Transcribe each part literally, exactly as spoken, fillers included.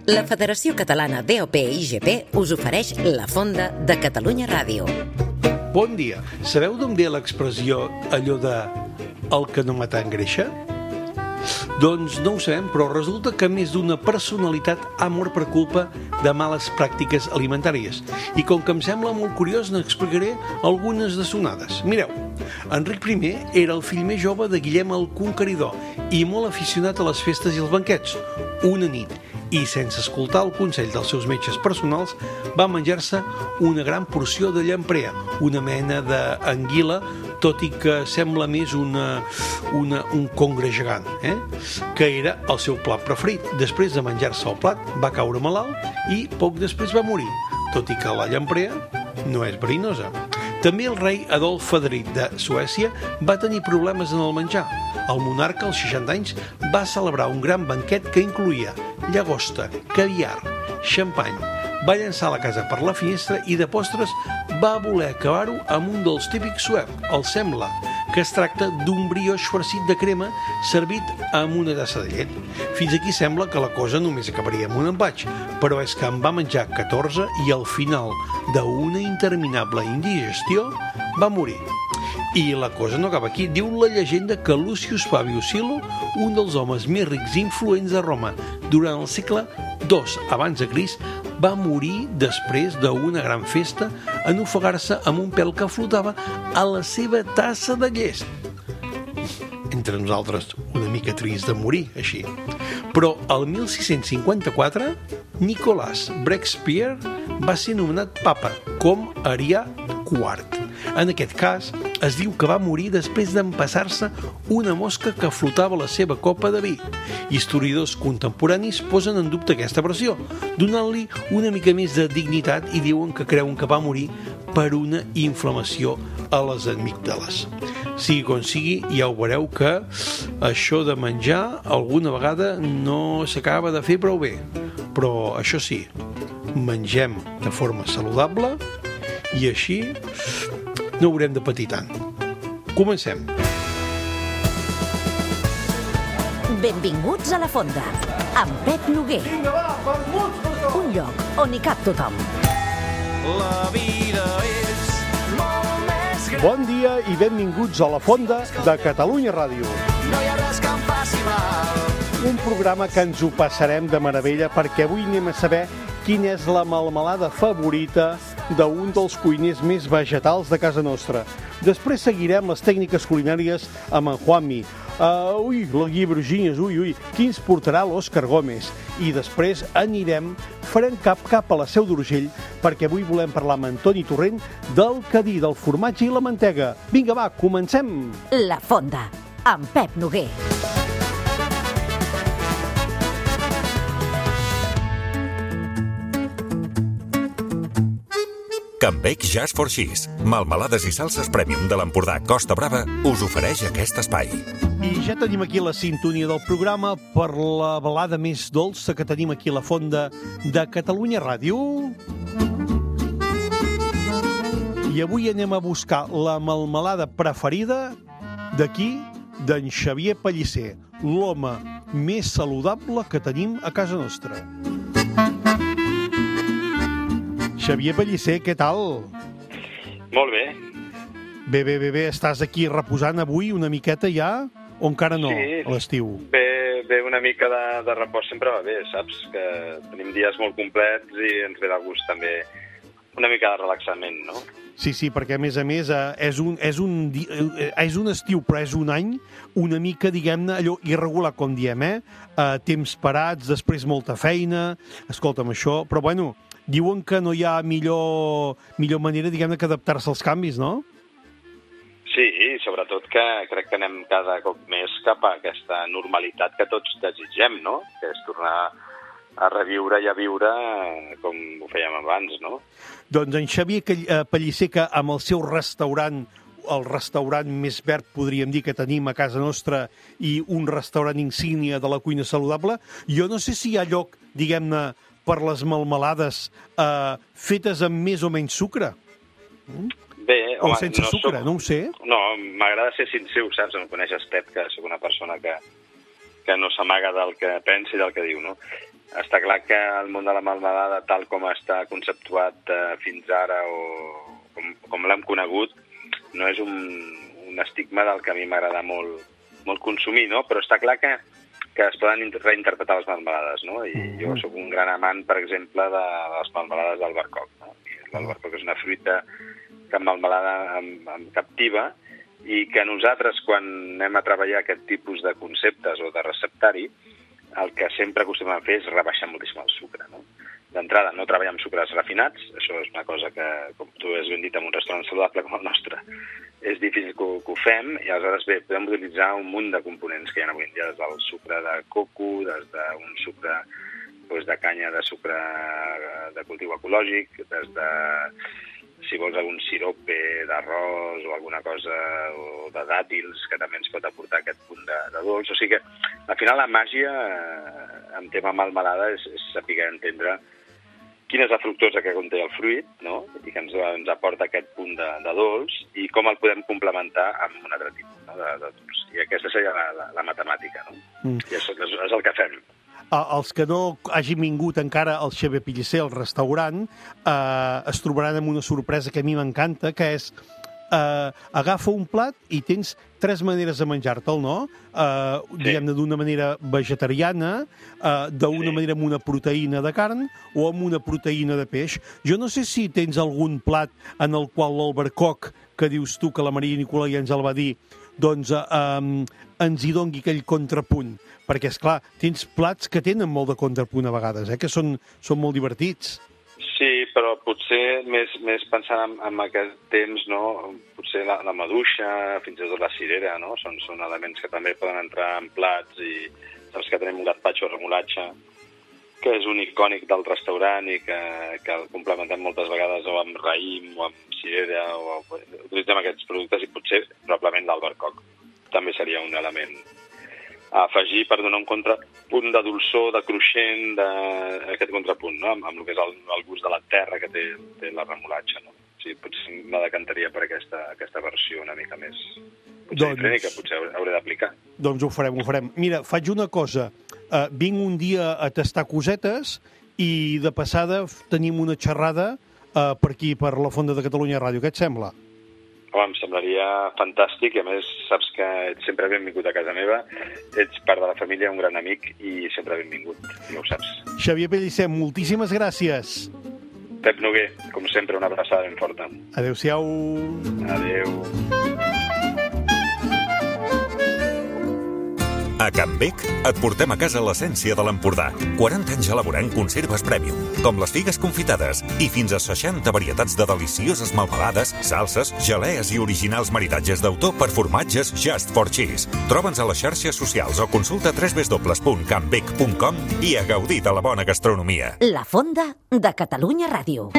La Federació Catalana D O P I G P us ofereix la Fonda de Catalunya Ràdio. Bon dia. Sabeu d'on ve l'expressió allò de el que no mata engreixa? Doncs no ho sabem, però resulta que més d'una personalitat ha mort per culpa de males pràctiques alimentàries. I com que em sembla molt curiós, n'explicaré algunes de sonades. Mireu, Enric primer era el fill més jove de Guillem el Conqueridor i molt aficionat a les festes i els banquets. Una nit, i sense escoltar el consell dels seus metges personals, va menjar-se una gran porció de llamprea, una mena d'anguila, tot i que sembla més una, una, un congre gegant, eh? que era el seu plat preferit. Després de menjar-se el plat, va caure malalt i poc després va morir, tot i que la llamprea no és verinosa. També el rei Adolf Frederic de Suècia va tenir problemes en el menjar. El monarca, als seixanta anys, va celebrar un gran banquet que incloïa llagosta, caviar, xampany. Va llançar la casa per la finestra i de postres va voler acabar-ho amb un dels típics suec, el semla, que es tracta d'un brioix farcit de crema servit amb una tassa de llet. Fins aquí sembla que la cosa només acabaria amb un empatx, però és que en va menjar catorze i al final d'una interminable indigestió va morir. I la cosa no acaba aquí. Diu la llegenda que Lucius Fabius Silo, un dels homes més rics i influents de Roma durant el segle dos abans de Crist, va morir després d'una gran festa en ofegar-se amb un pèl que flotava a la seva tassa de llest. Entre nosaltres, una mica trist de morir així. Però el mil sis-cents cinquanta-quatre, Nicolás Breakspierre va ser nomenat papa, com Arià quart. En aquest cas, es diu que va morir després d'empassar-se una mosca que flotava a la seva copa de vi. Historiadors contemporanis posen en dubte aquesta versió, donant-li una mica més de dignitat i diuen que creuen que va morir per una inflamació a les amígdales. Sigui com sigui, ja ho veureu que això de menjar alguna vegada no s'acaba de fer prou bé. Però això sí, mengem de forma saludable i així no haurem de patir tant. Comencem. Benvinguts a la Fonda, amb Pep Noguer. Vinga, va, vermuts per tot! Un lloc on hi cap tothom. La vida és molt més gran. Bon dia i benvinguts a la Fonda de Catalunya Ràdio. No hi ha res que em faci mal. Un programa que ens ho passarem de meravella perquè avui anem a saber quina és la melmelada favorita d'un dels cuiners més vegetals de casa nostra. Després seguirem les tècniques culinàries amb en Juanmi. Uh, ui, la Guia Brugines, ui, ui, qui ens portarà l'Òscar Gómez? I després anirem, farem cap cap a la Seu d'Urgell, perquè avui volem parlar amb Antoni Torrent del cadí, del formatge i la mantega. Vinga, va, comencem! La Fonda, amb Pep Noguer. Can Bec Just for Cheese, melmelades i salses premium de l'Empordà Costa Brava, us ofereix aquest espai. I ja tenim aquí la sintonia del programa per la balada més dolça que tenim aquí a la Fonda de Catalunya Ràdio. I avui anem a buscar la melmelada preferida d'aquí, d'en Xavier Pellicer, l'home més saludable que tenim a casa nostra. Xavier Pellicer, què tal? Molt bé. Bé, bé, bé, bé. Estàs aquí reposant avui una miqueta ja? O encara no, sí, a l'estiu? Bé, bé, una mica de, de repòs sempre va bé, saps? Que tenim dies molt complets i ens ve de gust també una mica de relaxament, no? Sí, sí, perquè a més a més eh, és, un, és, un, eh, és un estiu, però és un any una mica, diguem-ne, allò irregular, com diem, eh? eh? Temps parats, després molta feina, escolta'm això, però bueno, diuen que no hi ha millor, millor manera, diguem-ne, que adaptar-se als canvis, no? Sí, sobretot que crec que anem cada cop més cap a aquesta normalitat que tots desitgem, no? Que és tornar a reviure i a viure com ho fèiem abans, no? Doncs en Xavier Pellicer, que amb el seu restaurant, el restaurant més verd, podríem dir, que tenim a casa nostra, i un restaurant insígnia de la cuina saludable, jo no sé si hi ha lloc, diguem-ne, per les melmelades eh, fetes amb més o menys sucre. Mm? Bé, home, o sense no sucre, soc... no ho sé. No, m'agrada ser sincer, saps? Em coneixes, Pep, que soc una persona que, que no s'amaga del que pensa i del que diu, no? està clar que el món de la melmelada, tal com està conceptuat eh, fins ara o com, com l'hem conegut, no és un, un estigma del que a mi m'agrada molt, molt consumir, no? Però està clar que, que es poden reinterpretar les melmelades, no? I jo sóc un gran amant, per exemple, de les melmelades d'albercoc, no? L'albercoc és una fruita que amb melmelada em, em captiva i que nosaltres, quan anem a treballar aquest tipus de conceptes o de receptari, el que sempre acostumem a fer és rebaixar moltíssim el sucre, no? D'entrada, no treballar amb sucres refinats, això és una cosa que, com tu has ben dit, en un restaurant saludable com el nostre, és difícil que, que ho fem, i aleshores, bé, podem utilitzar un munt de components que hi ha avui en dia, des del sucre de coco, des d'un sucre doncs, de canya de sucre de cultiu ecològic, des de, si vols, algun sirope d'arròs o alguna cosa, o de dàtils, que també ens pot aportar aquest punt de, de dolç. O sigui que, al final, la màgia, eh, en tema melmelada, és, és saber entendre quina és la fructosa que conté el fruit, no? I que ens, ens aporta aquest punt de, de dolç, i com el podem complementar amb un altre tipus, no? de, de dolç. I aquesta seria la, la, la matemàtica, no? Mm. I això és, és el que fem. Els que no hagin vingut encara al Xavier Pellicer, al restaurant, eh, es trobaran amb una sorpresa que a mi m'encanta, que és eh, agafa un plat i tens tres maneres de menjar-te'l, no? Eh, sí. Diguem-ne, d'una manera vegetariana, eh, d'una sí. manera amb una proteïna de carn o amb una proteïna de peix. Jo no sé si tens algun plat en el qual l'albercoc, que dius tu que la Maria Nicolau ja ens el va dir, doncs eh, eh, ens hi dongui aquell contrapunt. Perquè, és clar, tens plats que tenen molt de contrapunt a vegades, eh? Que són, són molt divertits. Sí, però potser més, més pensant en, en aquest temps, no? Potser la, la maduixa, fins i tot la cirera, no? Són, són elements que també poden entrar en plats i saps que tenim un gazpacho remolatge, que és un icònic del restaurant i que, que el complementem moltes vegades o amb raïm o amb cirera, o utilitzem aquests productes i potser probablement l'albercoc també seria un element a afegir per donar un contrapunt de dolçor, de cruixent, d'aquest contrapunt, no? Amb, amb el que és el, el gust de la terra que té, té la remolatxa, no? O sigui, potser me decantaria per aquesta, aquesta versió una mica més potser doncs, diferent, que potser hauré d'aplicar. Doncs ho farem, ho farem. Mira, faig una cosa. Uh, vinc un dia a tastar cosetes i de passada tenim una xerrada uh, per aquí, per la Fonda de Catalunya Ràdio. Què et sembla? Home, em semblaria fantàstic, i a més saps que ets sempre benvingut a casa meva, ets part de la família, un gran amic i sempre benvingut, ja ho saps. Xavier Pellicer, moltíssimes gràcies. Pep Noguer, com sempre, una abraçada ben forta. Adéu-siau. Adéu. A Can Bec et portem a casa l'essència de l'Empordà. quaranta anys elaborant conserves premium, com les figues confitades, i fins a seixanta varietats de delicioses melmelades, salses, gelees i originals maridatges d'autor per formatges Just for Cheese. Troba'ns a les xarxes socials o consulta w w w punt can bec punt com i a gaudir de la bona gastronomia. La Fonda de Catalunya Ràdio.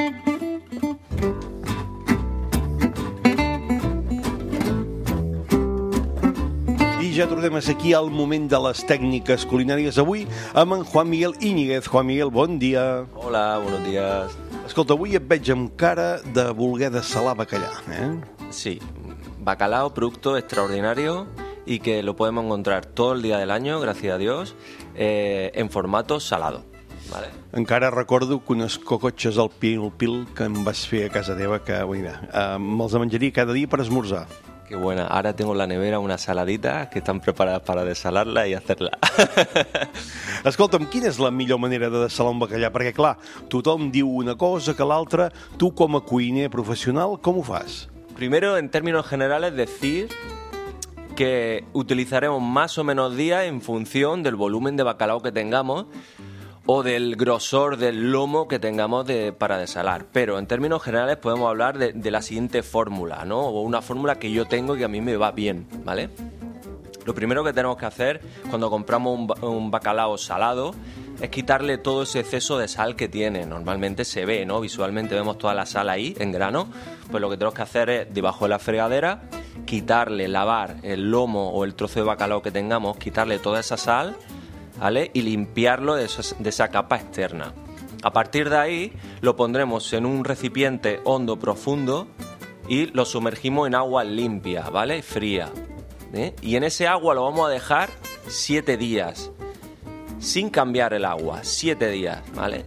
Ja tornem aquí al moment de les tècniques culinàries, avui amb en Juan Miguel Íñiguez. Juan Miguel, bon dia. Hola, buenos días. Escolta, avui et veig amb cara de voler desalar bacallà, eh? Sí, bacalao, producto extraordinario y que lo podemos encontrar todo el día del año, gracias a Dios, eh, en formato salado. Vale. Encara recordo que unes cocotxes al pil-pil que em vas fer a casa teva, que mira, eh, me'ls menjaria cada dia per esmorzar. Qué buena. Ahora tengo en la nevera unas saladitas que están preparadas para desalarla y hacerla. Escolta'm, quina és la millor manera de desalar un bacallà? Perquè, clar, tothom diu una cosa que l'altra. Tu, com a cuiner professional, com ho fas? Primero, en términos generales, decir que utilizaremos más o menos días en función del volumen de bacalao que tengamos o del grosor del lomo que tengamos de, para desalar. Pero en términos generales podemos hablar de, de la siguiente fórmula, ¿no? O una fórmula que yo tengo y que a mí me va bien, ¿vale? Lo primero que tenemos que hacer cuando compramos un, un bacalao salado es quitarle todo ese exceso de sal que tiene. Normalmente se ve, ¿no? Visualmente vemos toda la sal ahí, en grano. Pues lo que tenemos que hacer es, debajo de la fregadera, quitarle, lavar el lomo o el trozo de bacalao que tengamos, quitarle toda esa sal, ¿vale? Y limpiarlo de esa, de esa capa externa. A partir de ahí lo pondremos en un recipiente hondo, profundo, y lo sumergimos en agua limpia, ¿vale? Fría, ¿eh? Y en ese agua lo vamos a dejar siete días. sin cambiar el agua, siete días, ¿vale?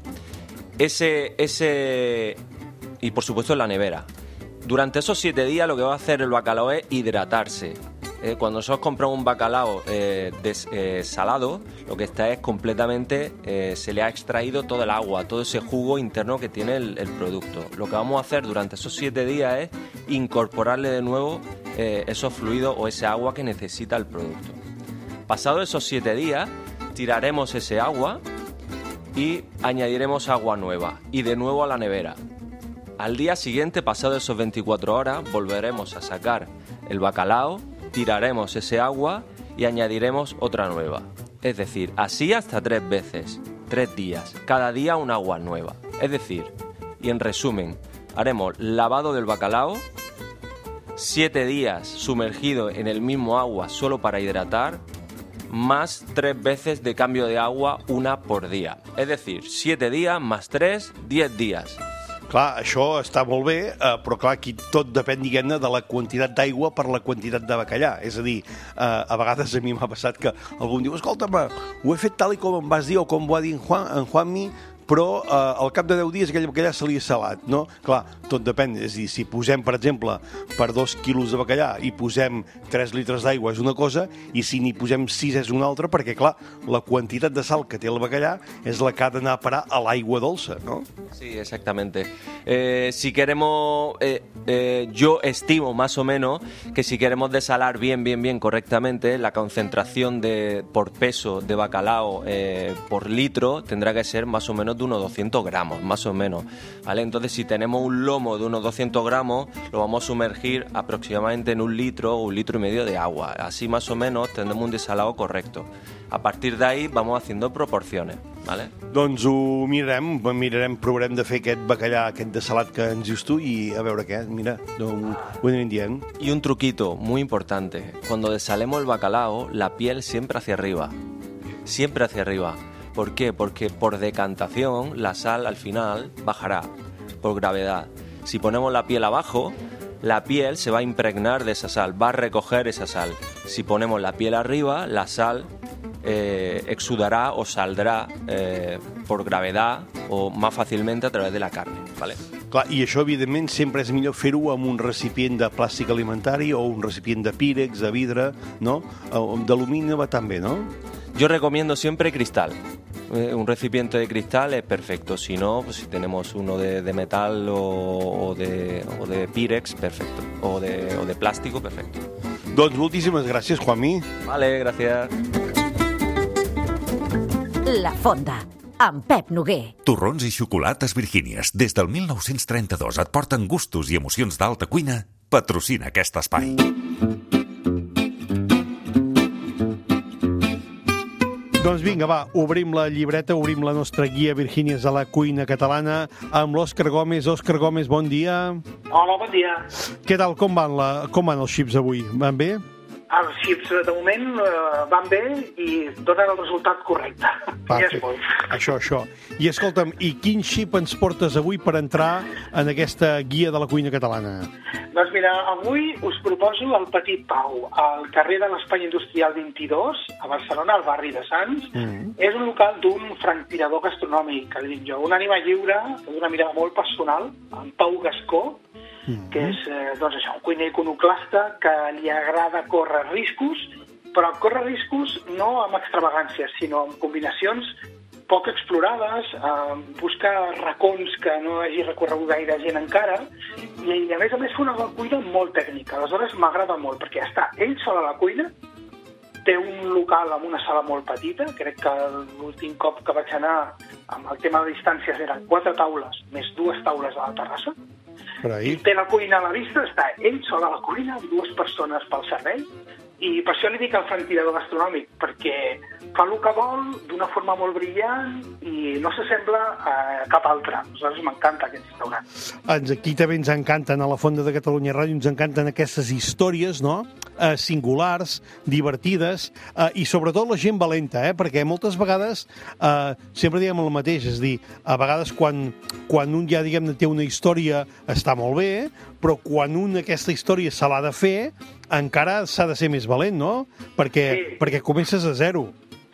Ese, ese... Y por supuesto en la nevera. Durante esos siete días lo que va a hacer el bacalao es hidratarse. Eh, cuando nosotros compramos un bacalao eh, des, eh, salado, lo que está es completamente, eh, se le ha extraído todo el agua, todo ese jugo interno que tiene el, el producto. Lo que vamos a hacer durante esos siete días es incorporarle de nuevo eh, esos fluidos o ese agua que necesita el producto. Pasados esos siete días, tiraremos ese agua y añadiremos agua nueva y de nuevo a la nevera. Al día siguiente, pasado esos veinticuatro horas, volveremos a sacar el bacalao, tiraremos ese agua y añadiremos otra nueva. Es decir, así hasta tres veces, tres días, cada día un agua nueva. Es decir, y en resumen, haremos lavado del bacalao, siete días sumergido en el mismo agua solo para hidratar, más tres veces de cambio de agua, una por día. És a dir, siete días más tres, diez días. Clar, això està molt bé, eh, però clar, aquí tot depèn, diguem-ne, de la quantitat d'aigua per la quantitat de bacallà. És a dir, eh, a vegades a mi m'ha passat que algú em diu, escolta'm, ho he fet tal i com em vas dir o com ho va dir en, Juan, en Juanmi, però eh, al cap de deu dies aquell bacallà se li ha salat, no? Clar, tot depèn, és a dir, si posem, per exemple, per dos quilos de bacallà i posem tres litres d'aigua és una cosa, i si n'hi posem sis és una altra, perquè, clar, la quantitat de sal que té el bacallà és la que ha d'anar a parar a l'aigua dolça, no? Sí, exactamente. Eh, si queremos, eh, eh, yo estimo más o menos que si queremos desalar bien, bien, bien correctamente, la concentración de por peso de bacalao eh, por litro tendrá que ser más o menos de unos doscientos gramos, más o menos, ¿vale? Entonces, si tenemos un lomo de unos doscientos gramos, lo vamos a sumergir aproximadamente en un litro o un litro y medio de agua. Así más o menos tendremos un desalado correcto. A partir de ahí vamos haciendo proporciones, ¿vale? Doncs ho mirarem, mirarem, provarem de fer aquest bacallà, aquest desalat que ens dius tu i a veure què, mira, doncs ho anirem dient. Y un truquito muy importante, cuando desalemos el bacalao, la piel siempre hacia arriba, siempre hacia arriba. ¿Por qué? Porque por decantación la sal al final bajará, por gravedad. Si ponemos la piel abajo, la piel se va a impregnar de esa sal, va a recoger esa sal. Si ponemos la piel arriba, la sal eh, exudará o saldrá eh, por gravedad o más fácilmente a través de la carne, ¿vale? Clar, i això, evidentment, sempre és millor fer-ho amb un recipient de plàstic alimentari o un recipient de pírex, de vidre, no? D'alumini va tan bé, no? Yo recomiendo siempre cristal. Eh, un recipiente de cristal es perfecto. Si no, pues si tenemos uno de, de metal o, o, de, o de pírex, perfecto. O de, o de plástico, perfecto. Doncs moltíssimes gràcies, Juanmi. Vale, gracias. La Fonda, amb Pep Noguer. Torrons i xocolates Virgínies, des del mil nou-cents trenta-dos et porten gustos i emocions d'alta cuina. Patrocina aquest espai. Doncs vinga, va, obrim la llibreta, obrim la nostra guia Virgínies a la cuina catalana amb l'Òscar Gómez. Òscar Gómez, bon dia. Hola, bon dia. Què tal, com van, la, com van els xips avui? Van bé? Els xips, de moment, eh, van bé i donen el resultat correcte. Va, Ja és molt. Això, això. I escolta'm, i quin xip ens portes avui per entrar en aquesta guia de la cuina catalana? Doncs mira, avui us proposo el Petit Pau, al carrer de l'Espai Industrial vint-i-dos, a Barcelona, al barri de Sants. Mm. És un local d'un franctirador gastronòmic, que li dic jo, una ànima lliure, d'una mirada molt personal, en Pau Gascó, mm. que és eh, doncs això, un cuiner iconoclasta que li agrada córrer riscos, però córrer riscos no amb extravagàncies, sinó amb combinacions poc explorades, eh, buscar racons que no hagi recorregut gaire gent encara, i a més a més fa una cuina molt tècnica. Aleshores m'agrada molt, perquè està ell sol a la cuina, té un local amb una sala molt petita, crec que l'últim cop que vaig anar amb el tema de distàncies eren quatre taules, més dues taules a la terrassa, i té la cuina a la vista, està ell sol a la cuina, amb dues persones pel servei, i per això li dic el franctirador gastronòmic, perquè fa el que vol d'una forma molt brillant i no s'assembla a cap altre. A nosaltres m'encanta aquest restaurant. Ens, aquí també ens encanten, a la Fonda de Catalunya Ràdio, ens encanten aquestes històries, no?, eh, singulars, divertides, eh, i sobretot la gent valenta, eh?, perquè moltes vegades eh, sempre diem el mateix, és a dir, a vegades quan, quan un ja, diguem-ne, té una història està molt bé, però quan un aquesta història se l'ha de fer, encara s'ha de ser més valent, no? Perquè, sí. perquè comences a zero.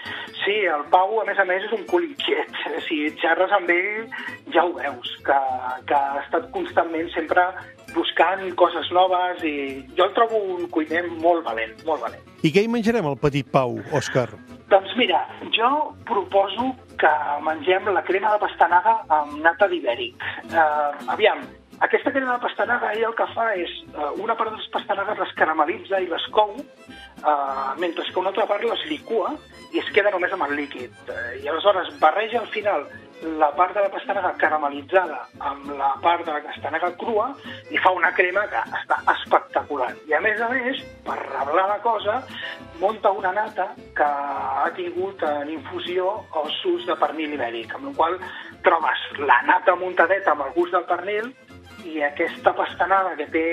Sí, el Pau, a més a més, és un cul inquiet. Si xerres amb ell, ja ho veus, que, que ha estat constantment sempre buscant coses noves i jo el trobo un cuiner molt valent, molt valent. I què hi menjarem al petit Pau, Òscar? Doncs mira, jo proposo que mengem la crema de pastanaga amb nata d'ibèric. Uh, aviam, aquesta crema de pastanaga ell el que fa és uh, una part de les pastanagues les caramelitza i les cou, uh, mentre que una altra part les licua i es queda només amb el líquid. Uh, I aleshores barreja al final la part de la pastanaga caramelitzada amb la part de la pastanaga crua i fa una crema que està espectacular. I a més a més, per reblar la cosa, munta una nata que ha tingut en infusió ossos de pernil ibèric, amb la qual trobes la nata muntadeta amb el gust del pernil i aquesta pastanaga que té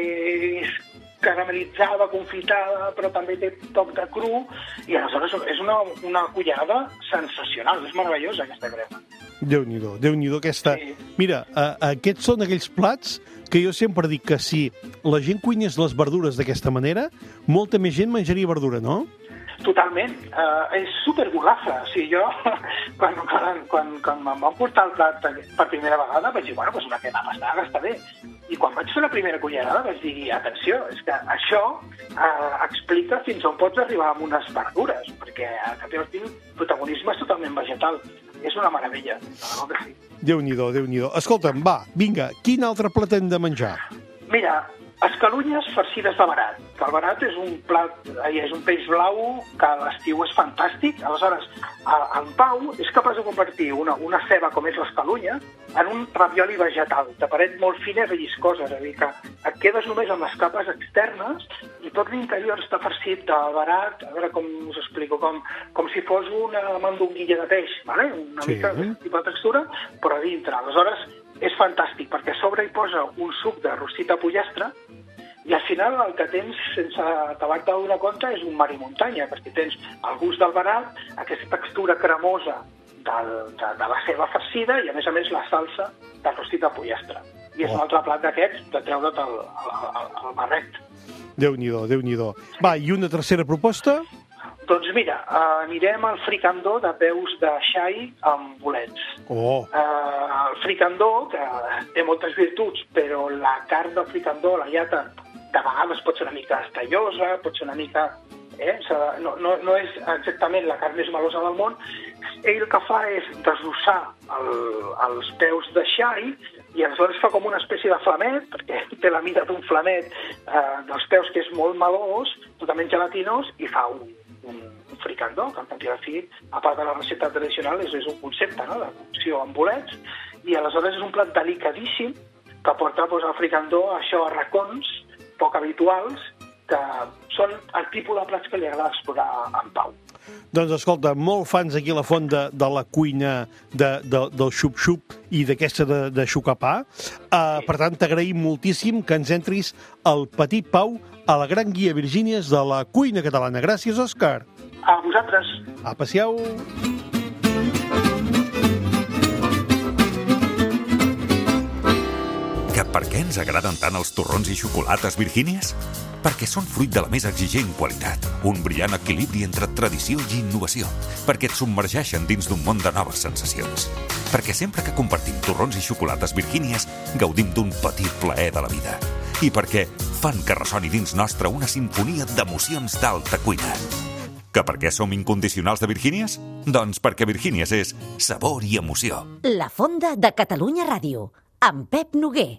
caramelitzada, confitada, però també té toc de cru, i aleshores és una, una cullerada sensacional, és meravellosa aquesta crema. Déu-n'hi-do, Déu-n'hi-do aquesta... Sí. Mira, a, aquests són aquells plats que jo sempre dic que si la gent cuinés les verdures d'aquesta manera, molta més gent menjaria verdura, no? Totalment. Uh, és superbogafa. O sigui, jo, quan, quan, quan, quan em van portar el plat per primera vegada, vaig dir, bueno, doncs una crema pastanaga està bé. I quan vaig fer la primera cullerada vaig dir, atenció, és que això uh, explica fins on pots arribar amb unes verdures, perquè el protagonisme és totalment vegetal. És una meravella, no que sí. Déu-n'hi-do, Déu-n'hi-do. Escolta'm, va, vinga, quin altre plat hem de menjar? Mira, escalunyes farcides de verat. El verat és un plat, és un peix blau que a l'estiu és fantàstic. Aleshores, en Pau és capaç de convertir una, una ceba com és l'escalunya en un ravioli vegetal, de paret molt fina i relliscosa. És a dir, que et quedes només amb les capes externes i tot l'interior està farcit de verat, a veure com us explico, com, com si fos una mandonguilla de peix, ¿vale? Una Sí. mica de tipus de textura, però a dintre. Aleshores, és fantàstic, perquè a sobre hi posa un suc de rostita pollastre i al final el que tens, sense acabar-te de donar compte, és un mar i muntanya, perquè tens el gust del verat, aquesta textura cremosa del, de, de la ceba farcida i, a més a més, la salsa de rostita pollastre. I és Oh. un altre plat d'aquests de treure't el, el, el, el barret. Déu-n'hi-do, Déu-n'hi-do. Va, i una tercera proposta? Doncs mira, uh, anirem al fricandó de peus de xai amb bolets. Oh, Uh, el fricandó, que té moltes virtuts, però la carn del fricandó, la llata, de vegades pot ser una mica estallosa, pot ser una mica... Eh? No, no, no és exactament la carn més melosa del món. Ell el que fa és desossar el, els peus de xai i aleshores fa com una espècie de flamet, perquè té la mida d'un flamet eh, dels peus que és molt melós, totalment gelatinós, i fa un, un fricandó, que en tant que fi, a part de la recepta tradicional, és, és un concepte, no?, de cocció amb bolets, i aleshores és un plat delicadíssim que porta doncs, al fricandó això a racons poc habituals, que són el tipus de plats que li agrada explorar a en Pau. doncs escolta, molt fans aquí a la font de, de la cuina de, de, del xup-xup i d'aquesta de, de xucapà. Uh, per tant, t'agraïm moltíssim que ens entris al Petit Pau a la Gran Guia Virgínies de la cuina catalana. Gràcies, Òscar. A vosaltres. Apa, siau. Que per què ens agraden tant els torrons i xocolates Virgínies? Perquè són fruit de la més exigent qualitat, un brillant equilibri entre tradició i innovació, perquè et submergeixen dins d'un món de noves sensacions, perquè sempre que compartim torrons i xocolates Virgínies gaudim d'un petit plaer de la vida, i perquè fan que ressoni dins nostre una sinfonia d'emocions d'alta cuina. Que per què som incondicionals de Virgínies? Doncs perquè Virgínies és sabor i emoció. La Fonda de Catalunya Ràdio, amb Pep Noguer.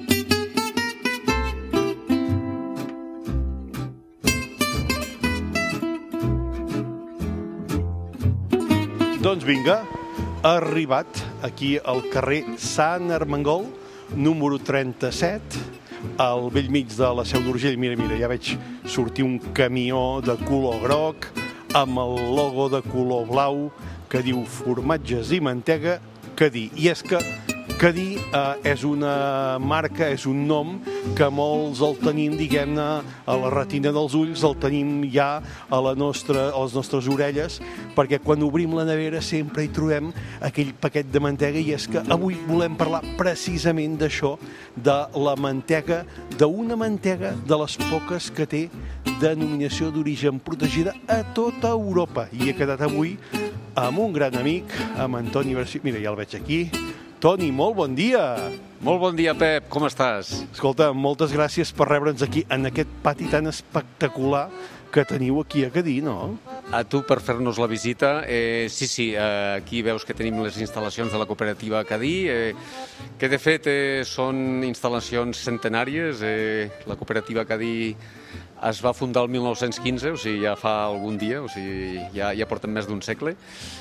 Doncs vinga, ha arribat aquí al carrer Sant Armengol, número trenta-set, al vell mig de la Seu d'Urgell. Mira, mira, ja veig sortir un camió de color groc amb el logo de color blau que diu formatges i mantega Cadí. I és que Cadí eh, és una marca, és un nom que molts el tenim, diguem-ne, a la retina dels ulls, el tenim ja a, la nostra, a les nostres orelles, perquè quan obrim la nevera sempre hi trobem aquell paquet de mantega, i és que avui volem parlar precisament d'això, de la mantega, d'una mantega de les poques que té denominació d'origen protegida a tota Europa, i ha quedat avui amb un gran amic, amb en Toni Versió. Mira, ja el veig aquí. Toni, molt bon dia! Molt bon dia, Pep, com estàs? Escolta, moltes gràcies per rebre'ns aquí, en aquest pati tan espectacular que teniu aquí a Cadí, no? A tu per fer-nos la visita. Eh, sí, sí, eh, aquí veus que tenim les instal·lacions de la cooperativa Cadí, eh, que de fet eh, són instal·lacions centenàries. Eh, la cooperativa Cadí es va fundar el mil nou-cents quinze, o sigui, ja fa algun dia, o sigui, ja, ja porten més d'un segle.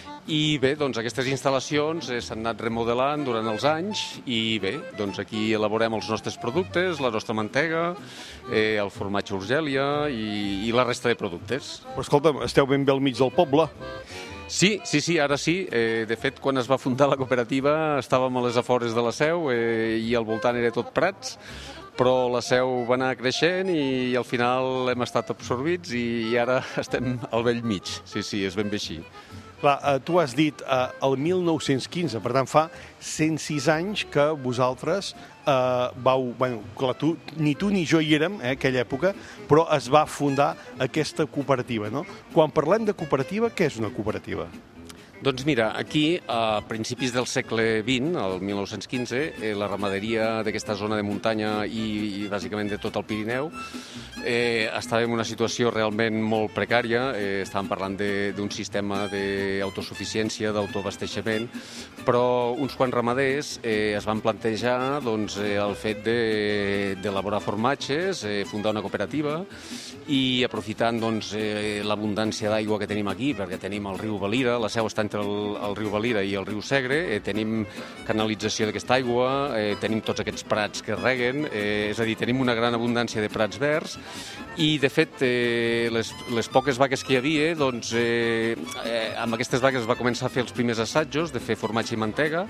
I bé, doncs aquestes instal·lacions eh, s'han anat remodelant durant els anys i bé, doncs aquí elaborem els nostres productes, la nostra mantega, eh, el formatge Urgèlia i, i la resta de productes. Però escolta'm, esteu ben bé al mig del poble. Sí, sí, sí, ara sí. Eh, de fet, quan es va fundar la cooperativa estàvem a les afores de la Seu eh, i al voltant era tot prats, però la Seu va anar creixent i al final hem estat absorbits i ara estem al bell mig. Sí, sí, és ben bé així. Clar, eh, tu has dit eh, el mil nou-cents quinze, per tant fa cent sis anys que vosaltres eh, vau... Bueno, clar, tu, ni tu ni jo hi érem, eh, aquella època, però es va fundar aquesta cooperativa, no? Quan parlem de cooperativa, què és una cooperativa? Doncs mira, aquí, a principis del segle vint, el mil nou-cents quinze, eh, la ramaderia d'aquesta zona de muntanya i, i bàsicament de tot el Pirineu eh, estava en una situació realment molt precària. Eh, estàvem parlant d'un sistema d'autosuficiència, d'autoabasteixement, però uns quants ramaders eh, es van plantejar doncs, eh, el fet d'elaborar de, formatges, eh, fundar una cooperativa i aprofitant doncs, eh, l'abundància d'aigua que tenim aquí, perquè tenim el riu Valira, la Seu està entre el, el riu Valira i el riu Segre, eh, tenim canalització d'aquesta aigua, eh, tenim tots aquests prats que reguen, eh, és a dir, tenim una gran abundància de prats verds i, de fet, eh, les, les poques vaques que hi havia, doncs, eh, eh, amb aquestes vaques es va començar a fer els primers assajos de fer formatge i mantega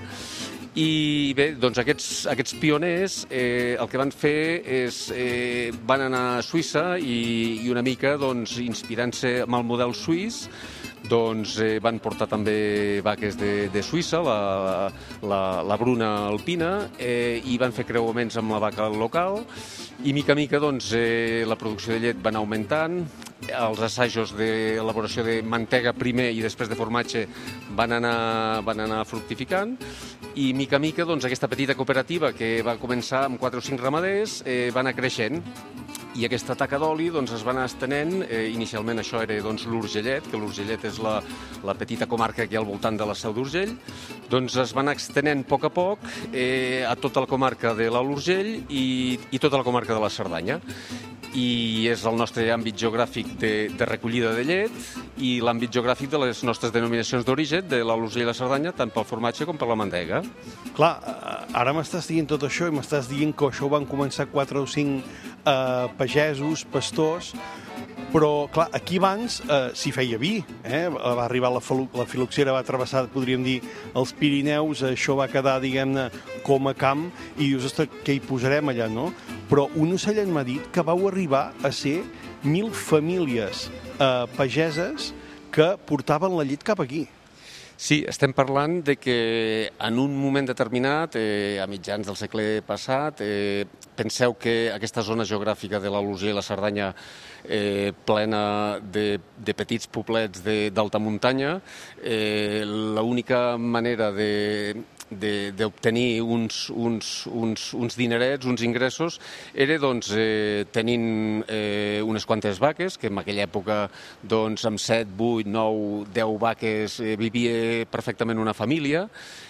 i bé, doncs aquests, aquests pioners eh, el que van fer és eh, van anar a Suïssa i, i una mica doncs, inspirant-se amb el model suís doncs eh, van portar també vaques de, de Suïssa, la, la, la bruna alpina, eh, i van fer creuaments amb la vaca local i mica a mica doncs, eh, la producció de llet va anar augmentant, els assajos d'elaboració de mantega primer i després de formatge van anar, van anar fructificant i mica a mica doncs, aquesta petita cooperativa que va començar amb quatre o cinc ramaders eh, va anar creixent i aquesta taca d'oli doncs, es va anar estenent. Eh, inicialment això era doncs, l'Urgellet, que l'Urgellet és la, la petita comarca que hi ha al voltant de la Seu d'Urgell, doncs es va anar extenent a poc a poc eh, a tota la comarca de l'Alt Urgell i, i tota la comarca de la Cerdanya. I és el nostre àmbit geogràfic de, de recollida de llet i l'àmbit geogràfic de les nostres denominacions d'origen, de l'Alt Urgell i la Cerdanya, tant pel formatge com per la mantega. Clar, ara m'estàs dient tot això i m'estàs dient que això van començar quatre o cinc eh, pagesos, pastors, però, clar, aquí abans eh, s'hi feia vi, eh? Va arribar la, la filoxera, va travessar, podríem dir, els Pirineus, això va quedar, diguem-ne, com a camp, i dius, ostres, què hi posarem allà, no? Però un ocellet m'ha dit que vau arribar a ser mil famílies eh, pageses que portaven la llet cap aquí. Sí, estem parlant de que en un moment determinat, eh, a mitjans del segle passat, eh, penseu que aquesta zona geogràfica de l'Alt Urgell i la Cerdanya eh, plena de, de petits poblets d'alta muntanya, eh, l'única manera de d'obtenir uns, uns, uns, uns dinerets, uns ingressos, era doncs, eh, tenint eh, unes quantes vaques, que en aquella època doncs, amb set, vuit, nou, deu vaques eh, vivia perfectament una família,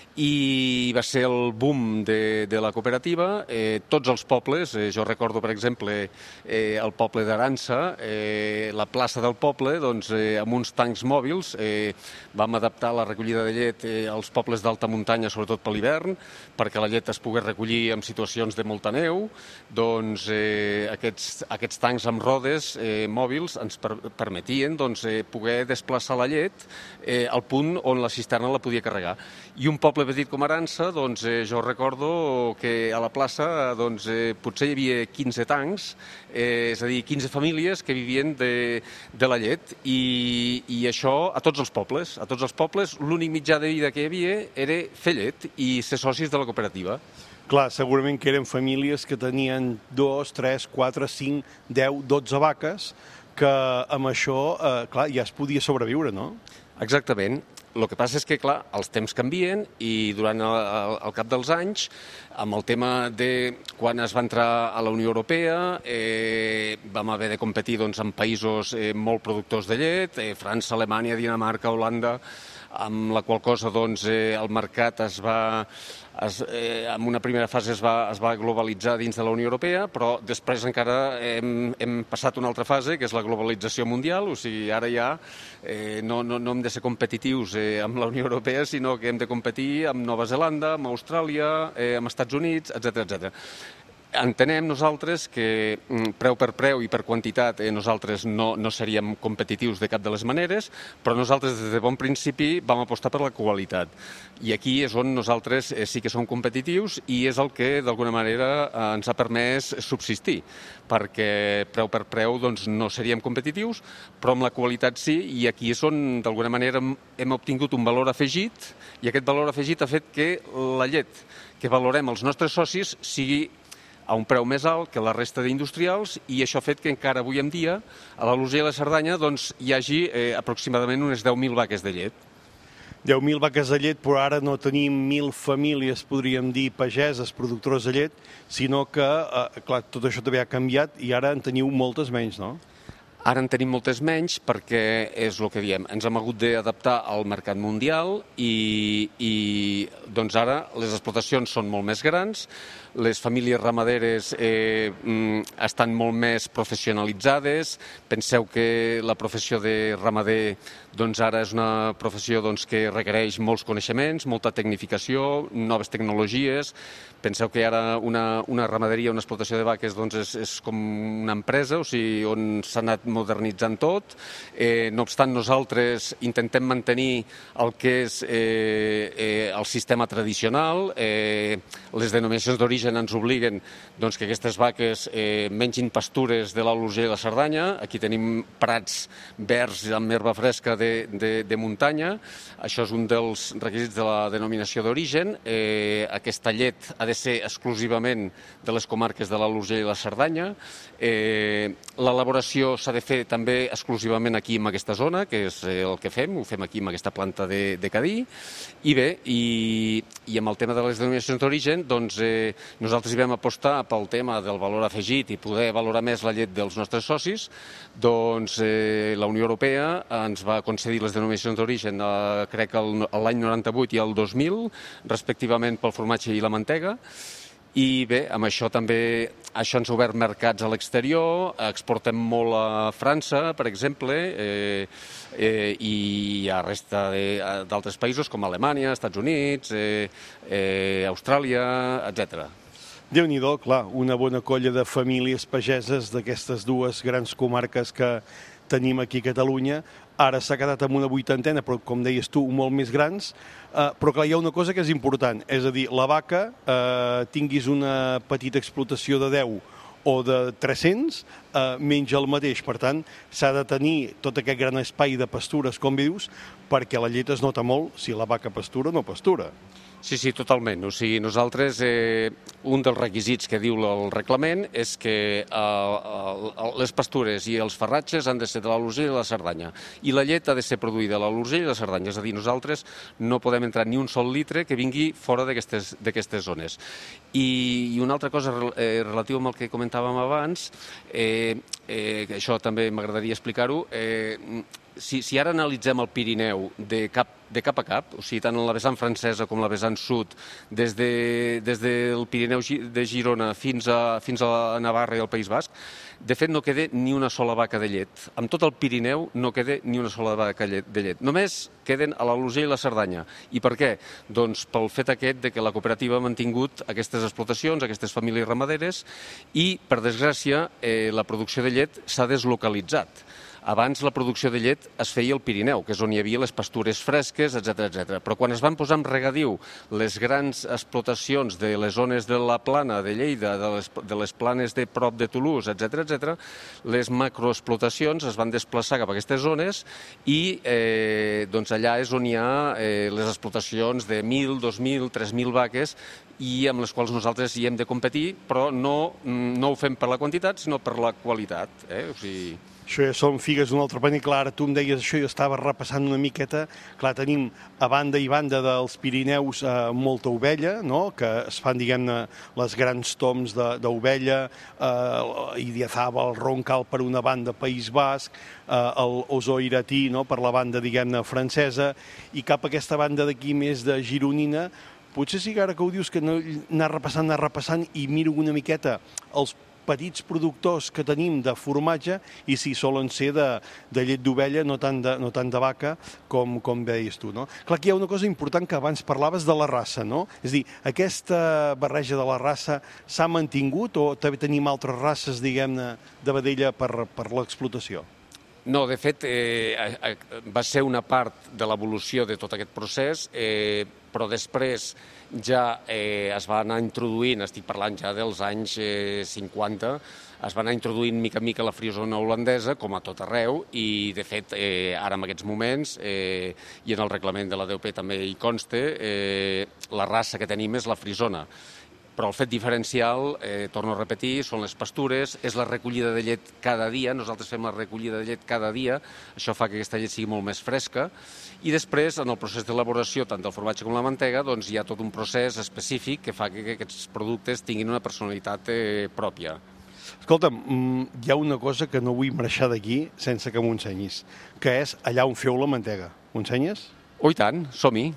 i va ser el boom de, de la cooperativa. Eh, tots els pobles, eh, jo recordo per exemple eh, el poble d'Arança, eh, la plaça del poble, doncs, eh, amb uns tancs mòbils, eh, vam adaptar la recollida de llet eh, als pobles d'alta muntanya, sobretot per l'hivern, perquè la llet es pogués recollir en situacions de molta neu. Doncs eh, aquests, aquests tancs amb rodes eh, mòbils ens per, permetien doncs, eh, poder desplaçar la llet eh, al punt on la cisterna la podia carregar. I un poble petit com Arança, doncs, eh, jo recordo que a la plaça doncs, eh, potser hi havia quinze tancs, eh, és a dir, quinze famílies que vivien de, de la llet, i, i això a tots els pobles. A tots els pobles l'únic mitjà de vida que hi havia era fer llet i ser socis de la cooperativa. Clar, segurament que eren famílies que tenien dos, tres, quatre, cinc, deu, dotze vaques, que amb això, eh, clar, ja es podia sobreviure, no? Exactament. El que passa és que, clar, els temps canvien i durant el, el, el cap dels anys, amb el tema de quan es va entrar a la Unió Europea, eh, vam haver de competir doncs, amb països eh, molt productors de llet, eh, França, Alemanya, Dinamarca, Holanda, amb la qual cosa doncs, eh, el mercat es va, es, eh, en una primera fase es va, es va globalitzar dins de la Unió Europea, però després encara hem, hem passat una altra fase, que és la globalització mundial, o sigui, ara ja eh, no, no, no hem de ser competitius eh, amb la Unió Europea, sinó que hem de competir amb Nova Zelanda, amb Austràlia, eh, amb Estats Units, etcètera etcètera. Entenem nosaltres que preu per preu i per quantitat eh, nosaltres no, no seríem competitius de cap de les maneres, però nosaltres des de bon principi vam apostar per la qualitat. I aquí és on nosaltres eh, sí que som competitius i és el que d'alguna manera eh, ens ha permès subsistir, perquè preu per preu doncs, no seríem competitius, però amb la qualitat sí, i aquí és on d'alguna manera hem obtingut un valor afegit, i aquest valor afegit ha fet que la llet que valorem els nostres socis sigui a un preu més alt que la resta d'industrials, i això ha fet que encara avui en dia a la l'Urgell i la Cerdanya doncs, hi hagi eh, aproximadament unes deu mil vaques de llet. deu mil vaques de llet, però ara no tenim mil famílies, podríem dir, pageses, productores de llet, sinó que, eh, clar, tot això també ha canviat i ara en teniu moltes menys, no? Ara en tenim moltes menys perquè és el que diem, ens hem hagut d'adaptar al mercat mundial i, i doncs ara les explotacions són molt més grans, les famílies ramaderes eh, estan molt més professionalitzades. Penseu que la professió de ramader doncs ara és una professió doncs, que requereix molts coneixements, molta tecnificació, noves tecnologies. Penseu que ara una, una ramaderia, una explotació de vaques doncs és, és com una empresa, o sigui, on s'ha anat modernitzant tot. Eh, no obstant, nosaltres intentem mantenir el que és eh, eh, el sistema tradicional. Eh, les denominacions d'origen ens obliguen doncs, que aquestes vaques eh, mengin pastures de l'Alt Urgell i la Cerdanya. Aquí tenim prats verds amb herba fresca de, de, de muntanya. Això és un dels requisits de la denominació d'origen. Eh, aquesta llet ha de ser exclusivament de les comarques de l'Alt Urgell i la Cerdanya. Eh, L'elaboració s'ha de fer també exclusivament aquí en aquesta zona, que és el que fem, ho fem aquí en aquesta planta de, de Cadí. I bé, i, i amb el tema de les denominacions d'origen, doncs eh, nosaltres hi vam apostar pel tema del valor afegit i poder valorar més la llet dels nostres socis. Doncs eh, la Unió Europea ens va concedir les denominacions d'origen, eh, crec que l'any noranta-vuit i el dos mil, respectivament pel formatge i la mantega. I bé, amb això també això ens ha obert mercats a l'exterior, exportem molt a França, per exemple, eh, eh, i a resta d'altres països com Alemanya, Estats Units, eh, eh, Austràlia, etcètera. Déu-n'hi-do, clar, una bona colla de famílies pageses d'aquestes dues grans comarques que tenim aquí a Catalunya. Ara s'ha quedat amb una vuitantena, però com deies tu, molt més grans. Eh, però clar, hi ha una cosa que és important, és a dir, la vaca, eh, tinguis una petita explotació de deu o de tres-cents, eh, menja el mateix. Per tant, s'ha de tenir tot aquest gran espai de pastures, com dius, perquè la llet es nota molt si la vaca pastura o no pastura. Sí, sí, totalment. O sigui, nosaltres, eh, un dels requisits que diu el reglament és que eh, les pastures i els farratges han de ser de l'Alt Urgell i la Cerdanya. I la llet ha de ser produïda a l'Alt Urgell i la Cerdanya. És a dir, nosaltres no podem entrar ni un sol litre que vingui fora d'aquestes zones. I, I una altra cosa eh, relativa amb el que comentàvem abans, eh, eh, que això també m'agradaria explicar-ho, eh, si, si ara analitzem el Pirineu de cap de cap a cap, o sigui, tant en la vessant francesa com la vessant sud, des, de, des del Pirineu de Girona fins a, fins a Navarra i al País Basc, de fet no queda ni una sola vaca de llet. Amb tot el Pirineu no queda ni una sola vaca de llet. Només queden a l'Alt Urgell i la Cerdanya. I per què? Doncs pel fet aquest de que la cooperativa ha mantingut aquestes explotacions, aquestes famílies ramaderes, i, per desgràcia, eh, la producció de llet s'ha deslocalitzat. Abans la producció de llet es feia al Pirineu, que és on hi havia les pastures fresques, etcètera etcètera. Però quan es van posar en regadiu les grans explotacions de les zones de la plana de Lleida, de les, de les planes de prop de Toulouse, etcètera etcètera, les macroexplotacions es van desplaçar cap a aquestes zones i eh, doncs allà és on hi ha eh, les explotacions de mil, dos mil, tres mil vaques i amb les quals nosaltres hi hem de competir, però no, no ho fem per la quantitat, sinó per la qualitat. Eh? O sigui... Això ja són figues d'un altre paner. Clar, ara tu em deies això, jo estava repassant una miqueta. Clar, tenim a banda i banda dels Pirineus eh, molta ovella, no?, que es fan, diguem-ne, les grans toms d'ovella, eh, Idiazabal, el Roncal per una banda, País Basc, eh, el Ozoiratí, no?, per la banda, diguem-ne, francesa, i cap a aquesta banda d'aquí més de gironina. Potser sí que ara que ho dius, que no, anar repassant, anar repassant, i miro una miqueta els petits productors que tenim de formatge, i sí, solen ser de, de llet d'ovella, no tant de, no tant de vaca, com, com deies tu, no? Clar, aquí hi ha una cosa important que abans parlaves de la raça, no? És a dir, aquesta barreja de la raça s'ha mantingut o també tenim altres races, diguem-ne, de vedella per, per l'explotació? No, de fet, eh, va ser una part de l'evolució de tot aquest procés, eh, però després ja eh, es va anar introduint, estic parlant ja dels anys eh, cinquanta, es va anar introduint mica en mica la frisona holandesa, com a tot arreu, i de fet eh, ara en aquests moments, eh, i en el reglament de la D O P també hi consta, eh, la raça que tenim és la frisona. Però el fet diferencial, eh, torno a repetir, són les pastures, és la recollida de llet cada dia, nosaltres fem la recollida de llet cada dia, això fa que aquesta llet sigui molt més fresca, i després, en el procés d'elaboració, tant del formatge com la mantega, doncs hi ha tot un procés específic que fa que aquests productes tinguin una personalitat eh, pròpia. Escolta'm, hi ha una cosa que no vull marxar d'aquí sense que m'ho ensenyis, que és allà on feu la mantega. M'ho ensenyes? Oh, i tant, som-hi.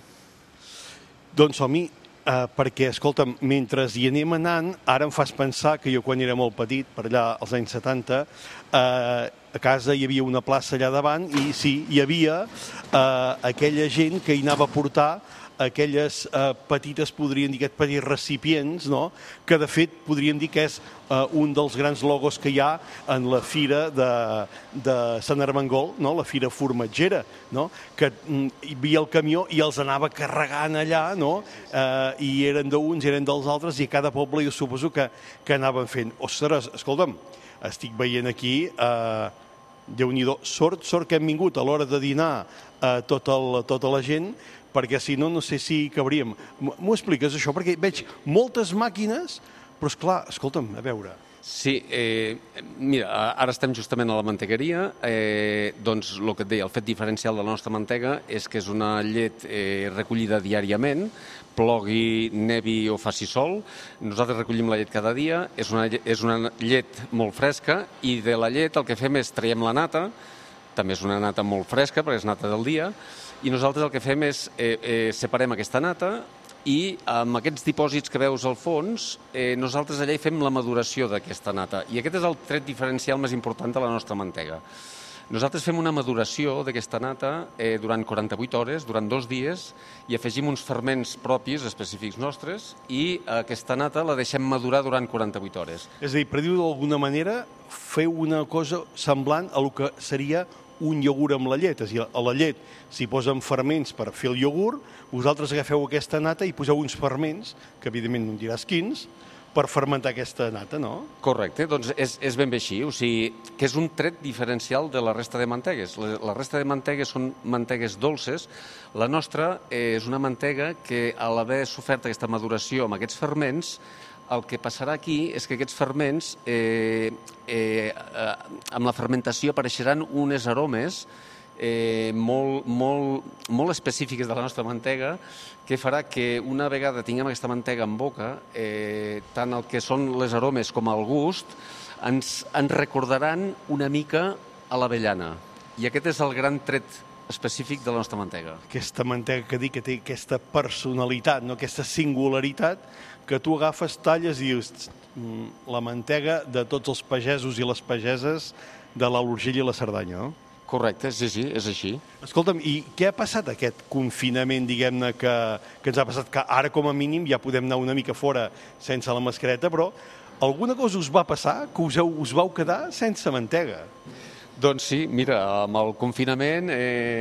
Doncs som-hi. Uh, perquè, escolta'm, mentre hi anem anant, ara em fas pensar que jo quan era molt petit, per allà als anys setanta, uh, a casa hi havia una plaça allà davant i sí, hi havia uh, aquella gent que hi anava a portar aquelles uh, petites, podríem dir, aquests petits recipients, no?, que de fet podríem dir que és uh, un dels grans logos que hi ha en la fira de, de Sant Armengol, no?, la fira formatgera, no?, que mm, hi havia el camió i els anava carregant allà, no?, uh, i eren d'uns, eren dels altres, i a cada poble jo suposo que, que anaven fent. Ostres, escolta'm, estic veient aquí, uh, Déu-n'hi-do, sort, sort que hem vingut a l'hora de dinar uh, tota, el, tota la gent, perquè si no, no sé si cabríem. M'ho expliques, això? Perquè veig moltes màquines, però, esclar, escolta'm, a veure... Sí, eh, mira, ara estem justament a la mantegueria, eh, doncs el que et deia, el fet diferencial de la nostra mantega és que és una llet eh, recollida diàriament, plogui, nevi o faci sol. Nosaltres recollim la llet cada dia, és una, és una llet molt fresca i de la llet el que fem és traiem la nata, també és una nata molt fresca perquè és nata del dia, i nosaltres el que fem és eh, eh, separem aquesta nata i amb aquests dipòsits que veus al fons, eh, nosaltres allà hi fem la maduració d'aquesta nata. I aquest és el tret diferencial més important de la nostra mantega. Nosaltres fem una maduració d'aquesta nata eh, durant quaranta-vuit hores, durant dos dies, i afegim uns ferments propis, específics nostres, i aquesta nata la deixem madurar durant quaranta-vuit hores. És a dir, per dir-ho d'alguna manera, feu una cosa semblant a el que seria un iogurt amb la llet. És a dir, a la llet s'hi posen ferments per fer el iogurt, vosaltres agafeu aquesta nata i poseu uns ferments, que evidentment no em diràs quins, per fermentar aquesta nata, no? Correcte, doncs és, és ben bé així, o sigui, que és un tret diferencial de la resta de mantegues. La, la resta de mantegues són mantegues dolces, la nostra és una mantega que, a l'haver sofert aquesta maduració amb aquests ferments, el que passarà aquí és que aquests ferments, eh, eh, eh, amb la fermentació apareixeran unes aromes eh, molt, molt, molt específiques de la nostra mantega, que farà que una vegada tinguem aquesta mantega en boca, eh, tant el que són les aromes com el gust, ens, ens recordaran una mica a l'avellana. I aquest és el gran tret específic de la nostra mantega. Aquesta mantega que dic que té aquesta personalitat, no? Aquesta singularitat, que tu agafes, talles i dius la mantega de tots els pagesos i les pageses de l'Alt Urgell i la Cerdanya, no? Correcte, sí, sí, és així. Escolta'm, i què ha passat aquest confinament, diguem-ne, que, que ens ha passat? Que ara, com a mínim, ja podem anar una mica fora sense la mascareta, però alguna cosa us va passar que us, heu, us vau quedar sense mantega? Doncs sí, mira, amb el confinament eh,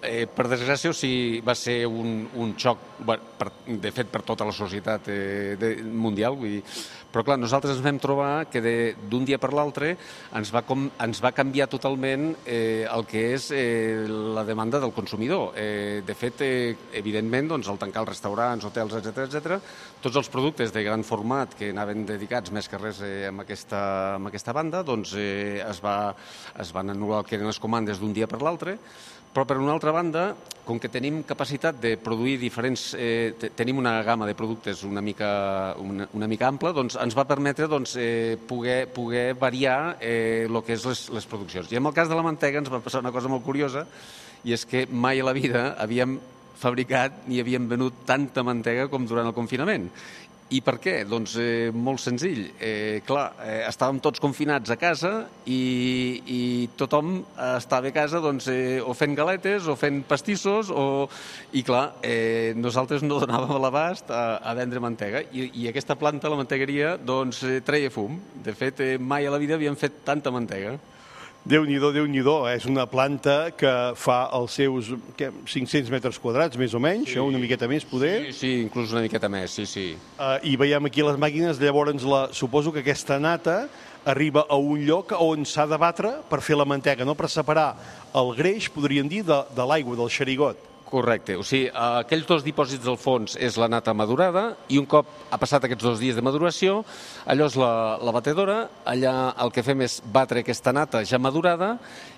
eh, per desgràcia, o sigui, va ser un, un xoc, bueno, per, de fet, per tota la societat eh, de, mundial, vull dir, però clar, nosaltres ens vam trobar que d'un dia per l'altre ens, va com, ens va canviar totalment eh, el que és eh, la demanda del consumidor. Eh, de fet, eh, evidentment, doncs, al tancar els restaurants, hotels, etcètera, etcètera, tots els productes de gran format que anaven dedicats més que res eh, amb, aquesta, amb aquesta banda, doncs eh, es, va, es van anul·lar el que eren les comandes d'un dia per l'altre. Però, per una altra banda, com que tenim capacitat de produir diferents... Eh, tenim una gamma de productes una mica, una, una mica ampla, doncs ens va permetre doncs, eh, poder, poder variar eh, el que és les, les produccions. I en el cas de la mantega ens va passar una cosa molt curiosa, i és que mai a la vida havíem fabricat ni havíem venut tanta mantega com durant el confinament. I per què? Doncs eh, molt senzill. Eh, clar, eh, estàvem tots confinats a casa i, i tothom estava a casa doncs, eh, o fent galetes o fent pastissos o... i clar, eh, nosaltres no donàvem l'abast a, a vendre mantega i, i aquesta planta, la mantegueria, doncs eh, treia fum. De fet, eh, mai a la vida havíem fet tanta mantega. Déu-n'hi-do, Déu-n'hi-do, és una planta que fa els seus què, cinc-cents metres quadrats, més o menys, sí. Una miqueta més, poder. Sí, sí, inclús una miqueta més, sí, sí. Uh, I veiem aquí les màquines, llavors la, suposo que aquesta nata arriba a un lloc on s'ha de batre per fer la mantega, no? Per separar el greix, podríem dir, de, de l'aigua, del xerigot. Correcte. O sigui, aquells dos dipòsits del fons és la nata madurada i un cop ha passat aquests dos dies de maduració, allò és la, la batedora, allà el que fem és batre aquesta nata ja madurada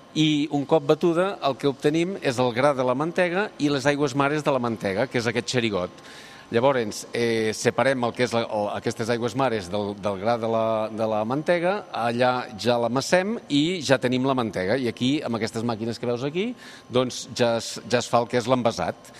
i un cop batuda el que obtenim és el gra de la mantega i les aigües mares de la mantega, que és aquest xerigot. Llavors, eh, separem el que és la, o, aquestes aigües mares del, del gra de la, de la mantega, allà ja l'amassem i ja tenim la mantega. I aquí, amb aquestes màquines que veus aquí, doncs ja es, ja es fa el que és l'envasat.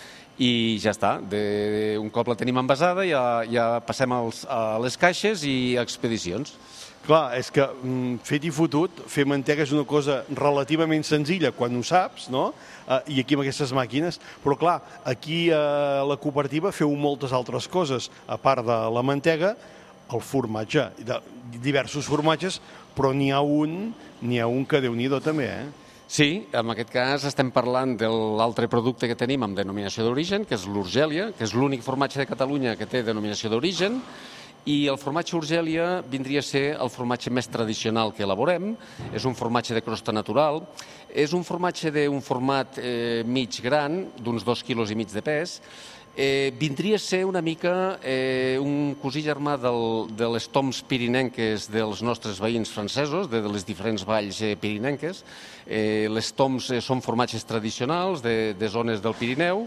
I ja està. De, de, un cop la tenim envasada, ja, ja passem als, a les caixes i a expedicions. Clar, és que mm, fet i fotut, fer mantega és una cosa relativament senzilla quan ho saps, no? Uh, I aquí amb aquestes màquines, però clar, aquí a la cooperativa feu moltes altres coses, a part de la mantega, el formatge, de diversos formatges, però n'hi ha un, n'hi ha un que Déu-n'hi-do també, eh? Sí, en aquest cas estem parlant de l'altre producte que tenim amb denominació d'origen, que és l'Urgèlia, que és l'únic formatge de Catalunya que té denominació d'origen, i el formatge Urgèlia vindria a ser el formatge més tradicional que elaborem. És un formatge de crosta natural. És un formatge d'un format eh, mig gran, d'uns dos quilos i mig de pes. Eh, vindria a ser una mica eh, un cosí germà del, de les toms pirinenques dels nostres veïns francesos, de, de les diferents valls eh, pirinenques. Eh, les toms eh, són formatges tradicionals de, de zones del Pirineu.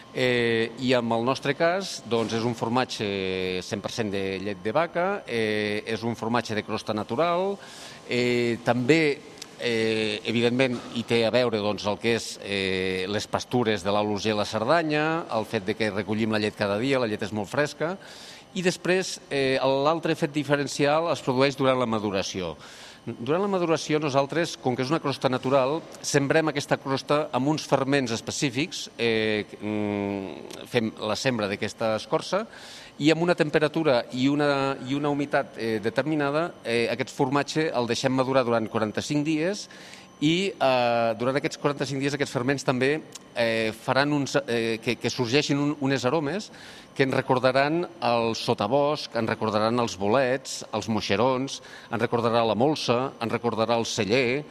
Eh, I en el nostre cas doncs és un formatge cent per cent de llet de vaca, eh, és un formatge de crosta natural, eh, també eh, evidentment hi té a veure doncs, el que és eh, les pastures de l'Alt Urgell a la Cerdanya, el fet de que recollim la llet cada dia, la llet és molt fresca, i després eh, l'altre fet diferencial es produeix durant la maduració. Durant la maduració nosaltres, com que és una crosta natural, sembrem aquesta crosta amb uns ferments específics, eh, fem la sembra d'aquesta escorça i amb una temperatura i una, i una humitat eh, determinada, eh, aquest formatge el deixem madurar durant quaranta-cinc dies i eh, durant aquests quaranta-cinc dies aquests ferments també eh, faran uns, eh, que, que sorgeixin un, unes aromes que ens recordaran el sotabosc, ens recordaran els bolets, els moixerons, ens recordarà la molsa, ens recordarà el celler,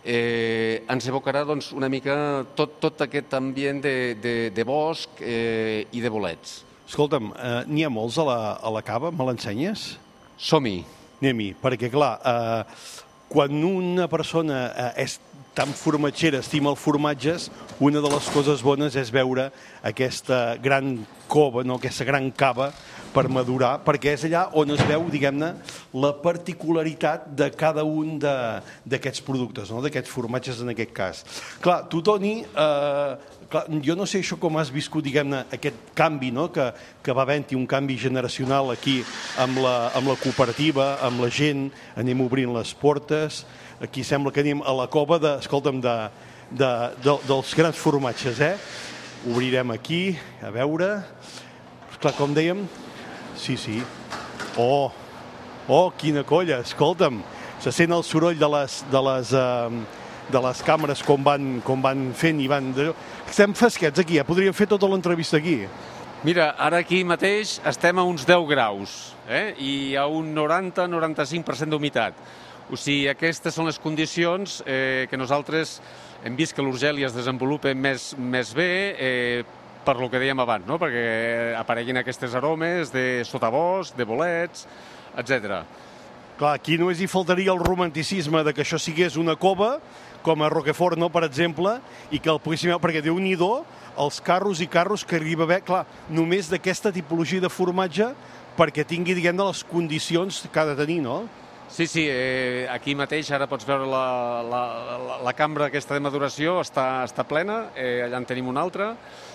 eh, ens evocarà doncs, una mica tot, tot aquest ambient de, de, de bosc eh, i de bolets. Escolta'm, eh, n'hi ha molts a la, a la cava? Me l'ensenyes? Som-hi. Anem-hi, perquè clar, eh, quan una persona eh, és tan formatgera, estima els formatges, una de les coses bones és veure aquesta gran cova, no? Aquesta gran cava per madurar, perquè és allà on es veu, diguem-ne, la particularitat de cada un d'aquests productes, no? D'aquests formatges en aquest cas. Clar, tu, Toni, eh, clar, jo no sé això com has viscut, diguem-ne, aquest canvi, no? que, que va haver-hi un canvi generacional aquí amb la, amb la cooperativa, amb la gent, anem obrint les portes. Aquí sembla que anem a la cova de, escolta'm, de, de, de, dels grans formatges, eh? Obrirem aquí, a veure. Clar, com dèiem, sí, sí. Oh, oh, quina colla, escolta'm. Se sent el soroll de les, de les, uh, de les càmeres com van, com van fent i van... Estem fresquets aquí, ja podríem fer tota l'entrevista aquí. Mira, ara aquí mateix estem a uns deu graus, eh? I hi ha un noranta a noranta-cinc per cent d'humitat. O sigui, aquestes són les condicions eh, que nosaltres hem vist que l'Urgèlia es desenvolupa més, més bé, eh, per lo que dèiem abans, no? Perquè apareguin aquestes aromes de sotabosc, de bolets, etcètera. Clar, aquí només hi faltaria el romanticisme de que això sigués una cova, com a Roquefort, no?, per exemple, i que el poguéssim... Perquè Déu-n'hi-do, els carros i carros que arriba a haver, clar, només d'aquesta tipologia de formatge perquè tingui, diguem-ne, les condicions que ha de tenir, no? Sí, sí, eh, aquí mateix ara pots veure la, la, la, la cambra aquesta de maduració, està, està plena, eh, allà en tenim una altra.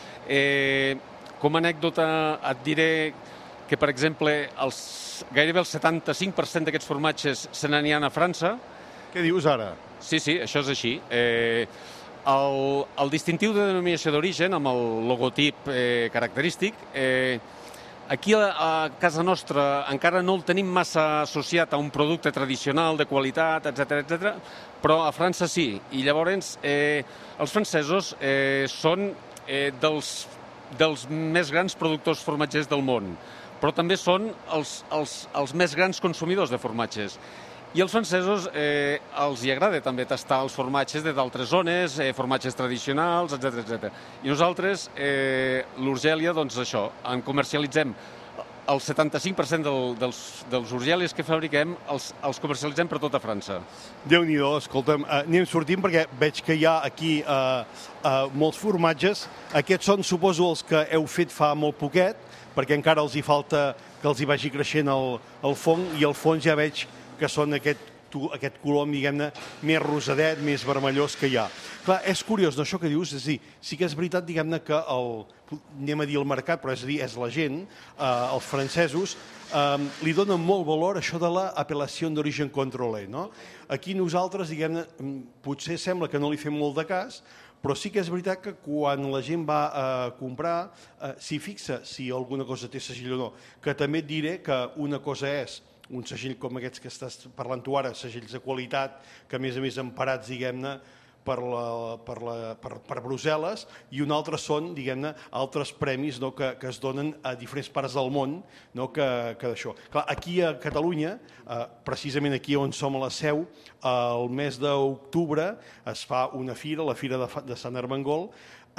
Eh, com a anècdota et diré que, per exemple, els, gairebé el setanta-cinc per cent d'aquests formatges se n'anien a França. Què dius ara? Sí, sí, això és així. Eh, el, el distintiu de denominació d'origen, amb el logotip eh, característic, eh, aquí a, a casa nostra encara no el tenim massa associat a un producte tradicional de qualitat, etcètera, etcètera, però a França sí. I llavors eh, els francesos eh, són eh, dels, dels més grans productors formatgers del món, però també són els, els, els més grans consumidors de formatges. I als francesos eh, els hi agrada també tastar els formatges d'altres zones, eh, formatges tradicionals, etcètera, etcètera. I nosaltres, eh, l'Urgèlia, doncs això, en comercialitzem el setanta-cinc per cent del, dels, dels Urgèlies que fabriquem, els, els comercialitzem per tota França. Déu-n'hi-do, escolta'm, eh, anem sortint perquè veig que hi ha aquí eh, eh, molts formatges. Aquests són, suposo, els que heu fet fa molt poquet, perquè encara els hi falta que els hi vagi creixent el, el fong, i al fons ja veig que són aquest, aquest color, diguem-ne, més rosadet, més vermellós que hi ha. Clar, és curiós, no, això que dius, és a dir, sí que és veritat, diguem-ne, que el, anem a dir el mercat, però és a dir, és la gent, eh, els francesos, eh, li donen molt valor a això de l'apel·lació d'origen controlé, no? Aquí nosaltres, diguem-ne, potser sembla que no li fem molt de cas, però sí que és veritat que quan la gent va a comprar, eh, s'hi fixa si alguna cosa té segell o no, que també et diré que una cosa és un segell com aquests que estàs parlant tu ara, segells de qualitat, que a més a més emparats, diguem-ne, per, la, per, la, per, per Brussel·les, i un altre són, diguem-ne, altres premis, no?, que, que es donen a diferents parts del món, no?, que, que d'això. Clar, aquí a Catalunya, eh, precisament aquí on som a la seu, el mes d'octubre es fa una fira, la Fira de, de Sant Armengol,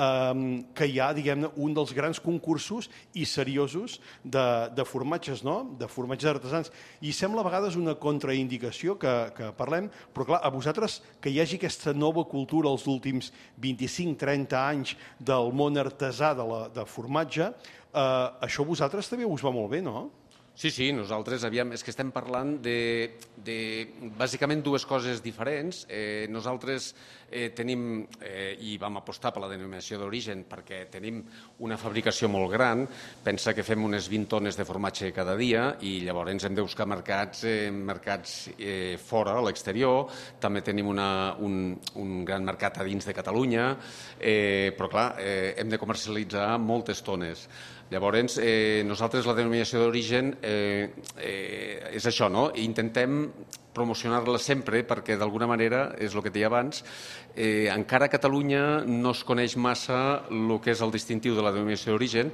que hi ha, diguem-ne, un dels grans concursos i seriosos de, de formatges, no?, de formatges artesans. I sembla a vegades una contraindicació que, que parlem, però clar, a vosaltres que hi hagi aquesta nova cultura els últims vint-i-cinc trenta anys del món artesà de, la, de formatge, eh, això a vosaltres també us va molt bé, no? Sí, sí, nosaltres, aviam, és que estem parlant de, de bàsicament dues coses diferents. Eh, nosaltres eh, tenim, eh, i vam apostar per la denominació d'origen perquè tenim una fabricació molt gran, pensa que fem unes vint tones de formatge cada dia i llavors hem de buscar mercats, eh, mercats eh, fora, a l'exterior, també tenim una, un, un gran mercat a dins de Catalunya, eh, però clar, eh, hem de comercialitzar moltes tones. Llavors, eh, nosaltres la denominació d'origen eh, eh, és això, no? Intentem promocionar-la sempre perquè d'alguna manera, és el que et deia abans, eh, encara a Catalunya no es coneix massa el que és el distintiu de la denominació d'origen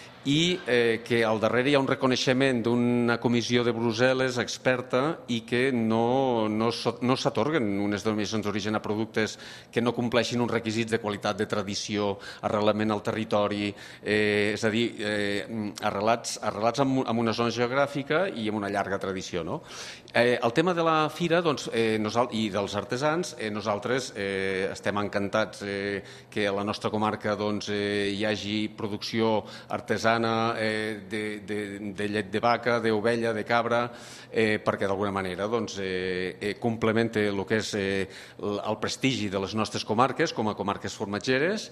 i eh, que al darrere hi ha un reconeixement d'una comissió de Brussel·les experta i que no, no, no s'atorguen unes denominacions d'origen a productes que no compleixin uns requisits de qualitat, de tradició, arrelament al territori, eh, és a dir, eh, arrelats, arrelats en, en una zona geogràfica i amb una llarga tradició, no? Eh, el tema de la fira doncs, eh, nosal, i dels artesans, eh, nosaltres eh, estem encantats eh, que a la nostra comarca doncs, eh, hi hagi producció artesana Eh, de, de, de llet de vaca, d'ovella, de cabra, eh, perquè d'alguna manera doncs, eh, eh, complementa el que és eh, el prestigi de les nostres comarques com a comarques formatgeres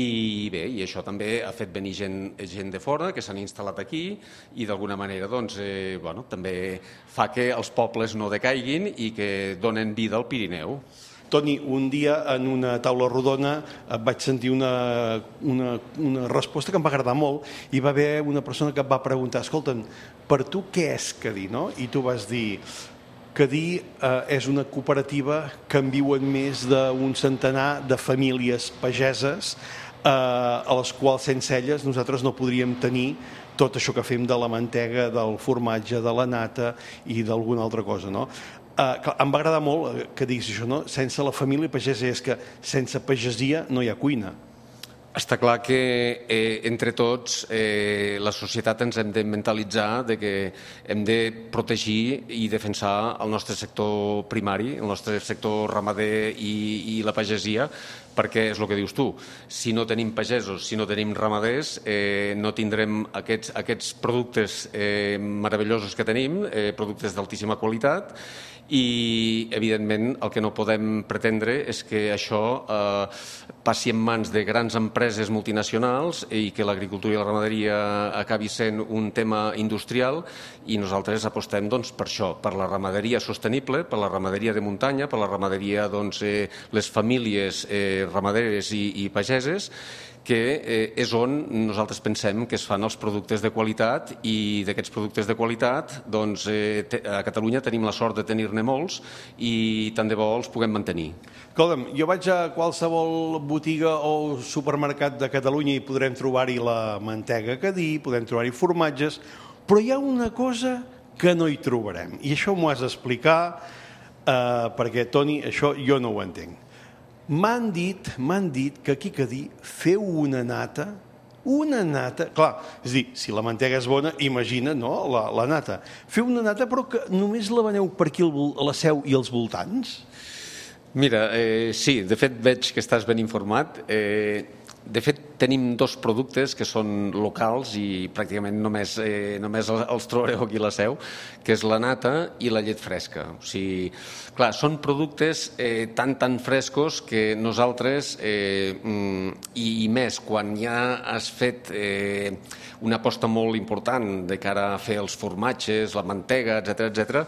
i bé, i això també ha fet venir gent, gent de fora que s'han instal·lat aquí i d'alguna manera doncs, eh, bueno, també fa que els pobles no decaiguin i que donen vida al Pirineu. Toni, un dia en una taula rodona vaig sentir una, una, una resposta que em va agradar molt i va haver una persona que et va preguntar, escolta'm, per tu què és Cadí, no? I tu vas dir, Cadí eh, és una cooperativa que en viuen més d'un centenar de famílies pageses eh, a les quals sense elles nosaltres no podríem tenir tot això que fem de la mantega, del formatge, de la nata i d'alguna altra cosa, no? Eh, clar, em va agradar molt que diguis això, no? Sense la família pagesa, és que sense pagesia no hi ha cuina. Està clar que eh, entre tots eh, la societat ens hem de mentalitzar de que hem de protegir i defensar el nostre sector primari, el nostre sector ramader i, i la pagesia, perquè és el que dius tu, si no tenim pagesos, si no tenim ramaders, eh, no tindrem aquests, aquests productes eh, meravellosos que tenim, eh, productes d'altíssima qualitat, i evidentment el que no podem pretendre és que això eh, passi en mans de grans empreses multinacionals i que l'agricultura i la ramaderia acabi sent un tema industrial, i nosaltres apostem doncs, per això, per la ramaderia sostenible, per la ramaderia de muntanya, per la ramaderia, doncs, eh, les famílies eh, ramaderes i, i pageses, que eh, és on nosaltres pensem que es fan els productes de qualitat, i d'aquests productes de qualitat doncs, eh, te, a Catalunya tenim la sort de tenir-ne molts i tant de bo els puguem mantenir. Escolta'm, jo vaig a qualsevol botiga o supermercat de Catalunya i podrem trobar-hi la mantega Cadí, podem trobar-hi formatges, però hi ha una cosa que no hi trobarem, i això m'ho has d'explicar eh, perquè, Toni, això jo no ho entenc. M'han dit, m'han dit que aquí a Cadí feu una nata, una nata, clar, és a dir, si la mantega és bona, imagina, no?, la, la nata. Feu una nata, però que només la veneu per aquí a la Seu i als voltants? Mira, eh, sí, de fet veig que estàs ben informat. Eh, de fet, tenim dos productes que són locals i pràcticament només, eh, només els trobareu aquí a la Seu, que és la nata i la llet fresca. O sigui, clar, són productes eh, tan, tan frescos que nosaltres, eh, i, i més quan ja has fet eh, una aposta molt important de cara a fer els formatges, la mantega, etcètera, etcètera,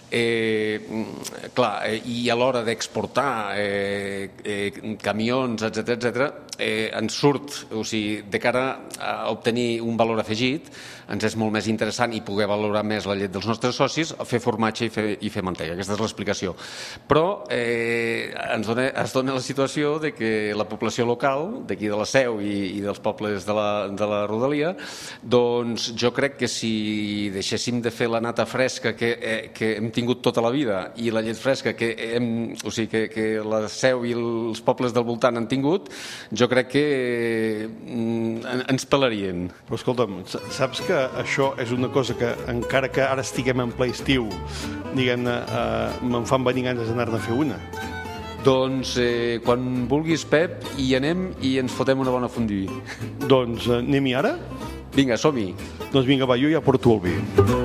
eh, clar, eh, i a l'hora d'exportar eh, eh, camions, etcètera, etcètera, eh, ens surt, o sigui, de cara a obtenir un valor afegit, ens és molt més interessant i poder valorar més la llet dels nostres socis, fer formatge i fer, i fer mantega. Aquesta és l'explicació. Però eh, ens dona, es dona la situació de que la població local, d'aquí de la Seu i, i dels pobles de la, de la rodalia, doncs jo crec que si deixéssim de fer la nata fresca que, eh, que hem tingut tota la vida i la llet fresca que, hem, o sigui, que, que la Seu i els pobles del voltant han tingut, jo crec que mm, ens pelarien. Però escolta'm, saps que això és una cosa que, encara que ara estiguem en ple estiu, diguem-ne, eh, me'n fan venir ganes d'anar-ne a fer una. Doncs eh, quan vulguis, Pep, hi anem i ens fotem una bona fondue. Doncs eh, anem-hi ara? Vinga, som-hi. Doncs vinga, va, jo ja porto el vi.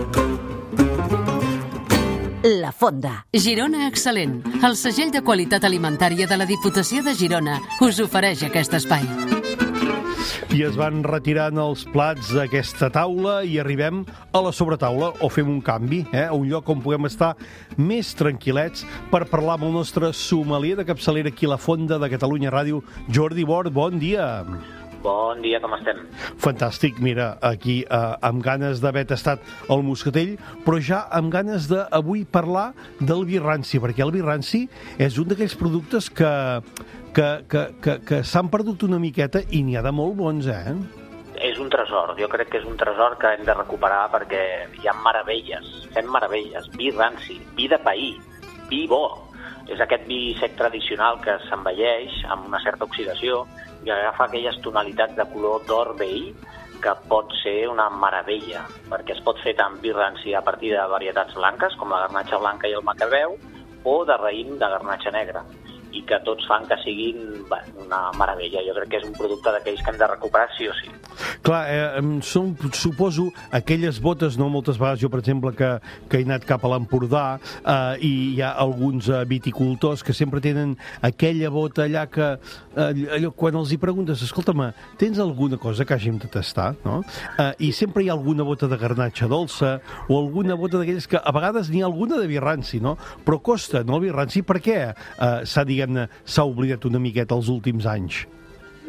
La Fonda. Girona Excel·lent. El segell de qualitat alimentària de la Diputació de Girona us ofereix aquest espai. I es van retirant els plats d'aquesta taula i arribem a la sobretaula, o fem un canvi, eh? A un lloc on puguem estar més tranquil·lets per parlar amb el nostre sommelier de capçalera aquí a la Fonda de Catalunya Ràdio, Jordi Bort. Bon dia. Bon dia, com estem? Fantàstic, mira, aquí eh, amb ganes d'haver tastat el moscatell, però ja amb ganes d'avui parlar del vi ranci, perquè el vi ranci és un d'aquells productes que, que, que, que, que s'han perdut una miqueta i n'hi ha de molt bons, eh? És un tresor, jo crec que és un tresor que hem de recuperar perquè hi ha meravelles, fem meravelles, vi ranci, vi de pair, vi bo. És aquest vi sec tradicional que s'envelleix amb una certa oxidació i agafa aquelles tonalitats de color d'or vell que pot ser una meravella, perquè es pot fer tant vi ranci a partir de varietats blanques, com la garnatxa blanca i el macabeu, o de raïm de garnatxa negra, i que tots fan que siguin bé, una meravella. Jo crec que és un producte d'aquells que hem de recuperar sí o sí. Clar, eh, són, suposo, aquelles botes, no? Moltes vegades jo, per exemple, que, que he anat cap a l'Empordà eh, i hi ha alguns eh, viticultors que sempre tenen aquella bota allà que, eh, allò, quan els hi preguntes, escolta'm, tens alguna cosa que hàgim de tastar, no? Eh, I sempre hi ha alguna bota de garnatxa dolça o alguna bota d'aquelles que a vegades n'hi ha alguna de vi ranci, no? Però costa, no, el vi ranci, per què eh, s'ha, diguem-ne, s'ha oblidat una miqueta els últims anys?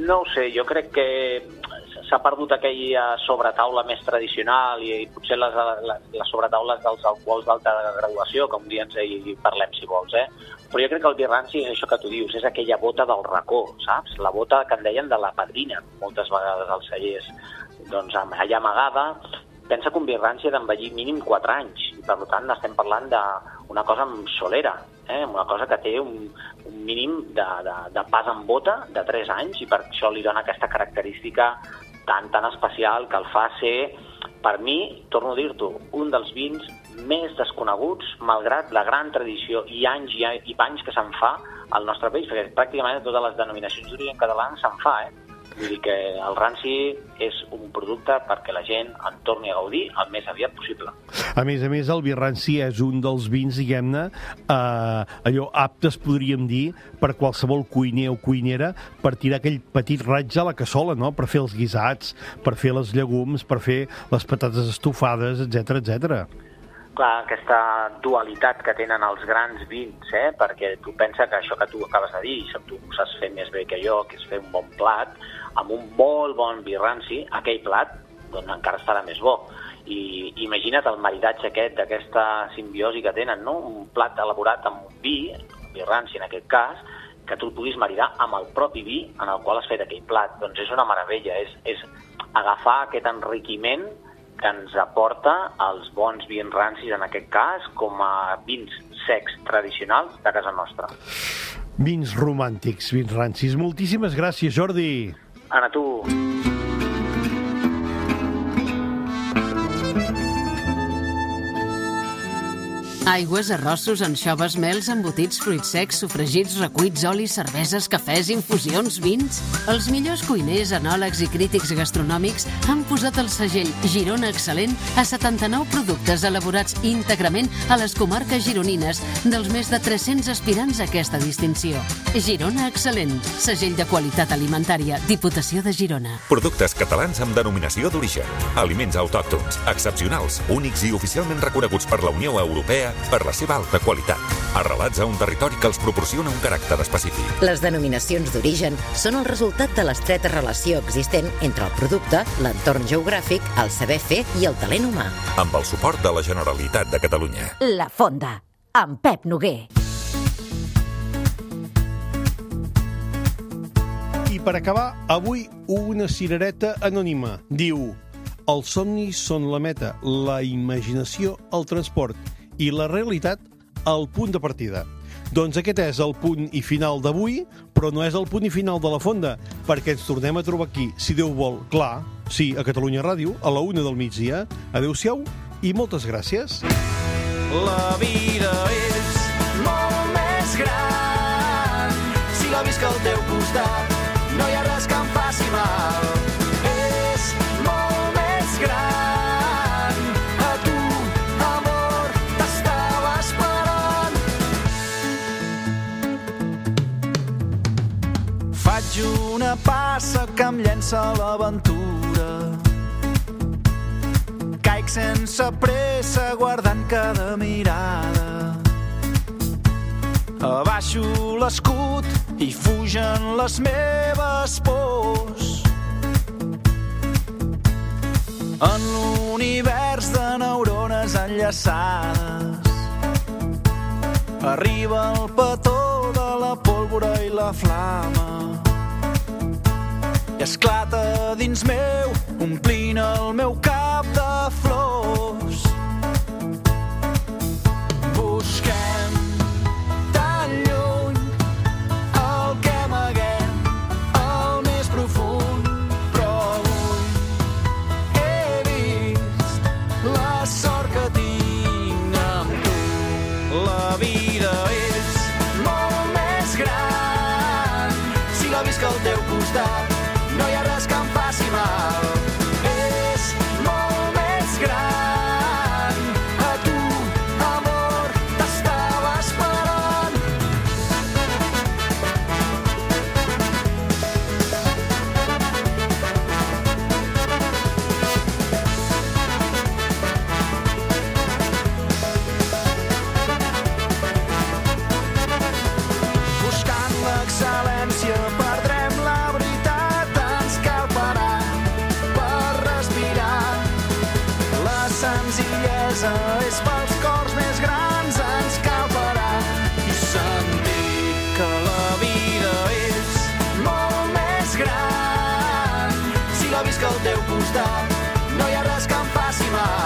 No ho sé, jo crec que s'ha perdut aquella sobretaula més tradicional i, i potser les, les, les sobretaules dels alcohols d'alta graduació, que un dia ens hi parlem si vols, eh? Però jo crec que el vi ranci és això que tu dius, és aquella bota del racó, saps? La bota que en deien de la padrina, moltes vegades als cellers. Doncs allà amagada, pensa que un vi ranci ha d'envellir mínim quatre anys, i per tant estem parlant d'una cosa solera, eh? Una cosa que té un, un mínim de, de, de pas en bota de tres anys, i per això li dona aquesta característica tan, tan especial que el fa ser, per mi, torno a dir-t'ho, un dels vins més desconeguts, malgrat la gran tradició i anys i, i panys que se'n fa al nostre país, perquè pràcticament a totes les denominacions d'origen català se'n fa, eh? Vull dir que el ranci és un producte perquè la gent en torni a gaudir el més aviat possible. A més a més, el vi ranci és un dels vins, diguem-ne, eh, allò aptes, podríem dir, per qualsevol cuiner o cuinera, per tirar aquell petit raig a la cassola, no?, per fer els guisats, per fer les llegums, per fer les patates estofades, etcètera, etcètera. Clar, aquesta dualitat que tenen els grans vins, eh? Perquè tu pensa que això que tu acabes de dir, i tu ho saps fer més bé que jo, que és fer un bon plat, amb un molt bon vi ranci, aquell plat doncs encara estarà més bo. I imagina't el maridatge aquest, d'aquesta simbiosi que tenen, no? Un plat elaborat amb un vi, un vi ranci en aquest cas, que tu el puguis maridar amb el propi vi en el qual has fet aquell plat. Doncs és una meravella, és, és agafar aquest enriquiment que ens aporta els bons vins rancis, en aquest cas, com a vins secs tradicionals de casa nostra. Vins romàntics, vins rancis. Moltíssimes gràcies, Jordi. Anna, tu. Aigües, arrossos, anxoves, mels, embotits, fruits secs, sofregits, recuits, olis, cerveses, cafès, infusions, vins... Els millors cuiners, enòlegs i crítics gastronòmics han posat el segell Girona Excel·lent a setanta-nou productes elaborats íntegrament a les comarques gironines dels més de tres-cents aspirants a aquesta distinció. Girona Excel·lent, segell de qualitat alimentària, Diputació de Girona. Productes catalans amb denominació d'origen. Aliments autòctons, excepcionals, únics i oficialment reconeguts per la Unió Europea per la seva alta qualitat, arrelats a un territori que els proporciona un caràcter específic. Les denominacions d'origen són el resultat de l'estreta relació existent entre el producte, l'entorn geogràfic, el saber fer i el talent humà. Amb el suport de la Generalitat de Catalunya. La Fonda, amb Pep Noguer. I per acabar, avui una cirereta anònima. Diu: els somnis són la meta, la imaginació el transport i la realitat el punt de partida. Doncs aquest és el punt i final d'avui, però no és el punt i final de la Fonda, perquè ens tornem a trobar aquí, si Déu vol, clar, sí, a Catalunya Ràdio, a la una del migdia. Adéu-siau i moltes gràcies. La vida és molt més gran si la visc al teu costat. No hi ha res que em faci mal. És molt més gran. A tu, amor, t'estava esperant. Faig una passa que em llença a l'aventura. Caic sense pressa guardant cada mirada. Abaixo l'escut i fugen les meves pors. En l'univers de neurones enllaçades arriba el petó de la pólvora i la flama i esclata dins meu, omplint el meu cap de flors. Busquem tan lluny el que amaguem al més profund, però avui he vist la sort que tinc amb tu. La vida és molt més gran si la visc al teu costat. No hi ha res que em faci mal. És molt més gran. senzillesa és pels cors més grans, ens cal parar i sentir que la vida és molt més gran. Si la visc al teu costat, no hi ha res que em faci mal.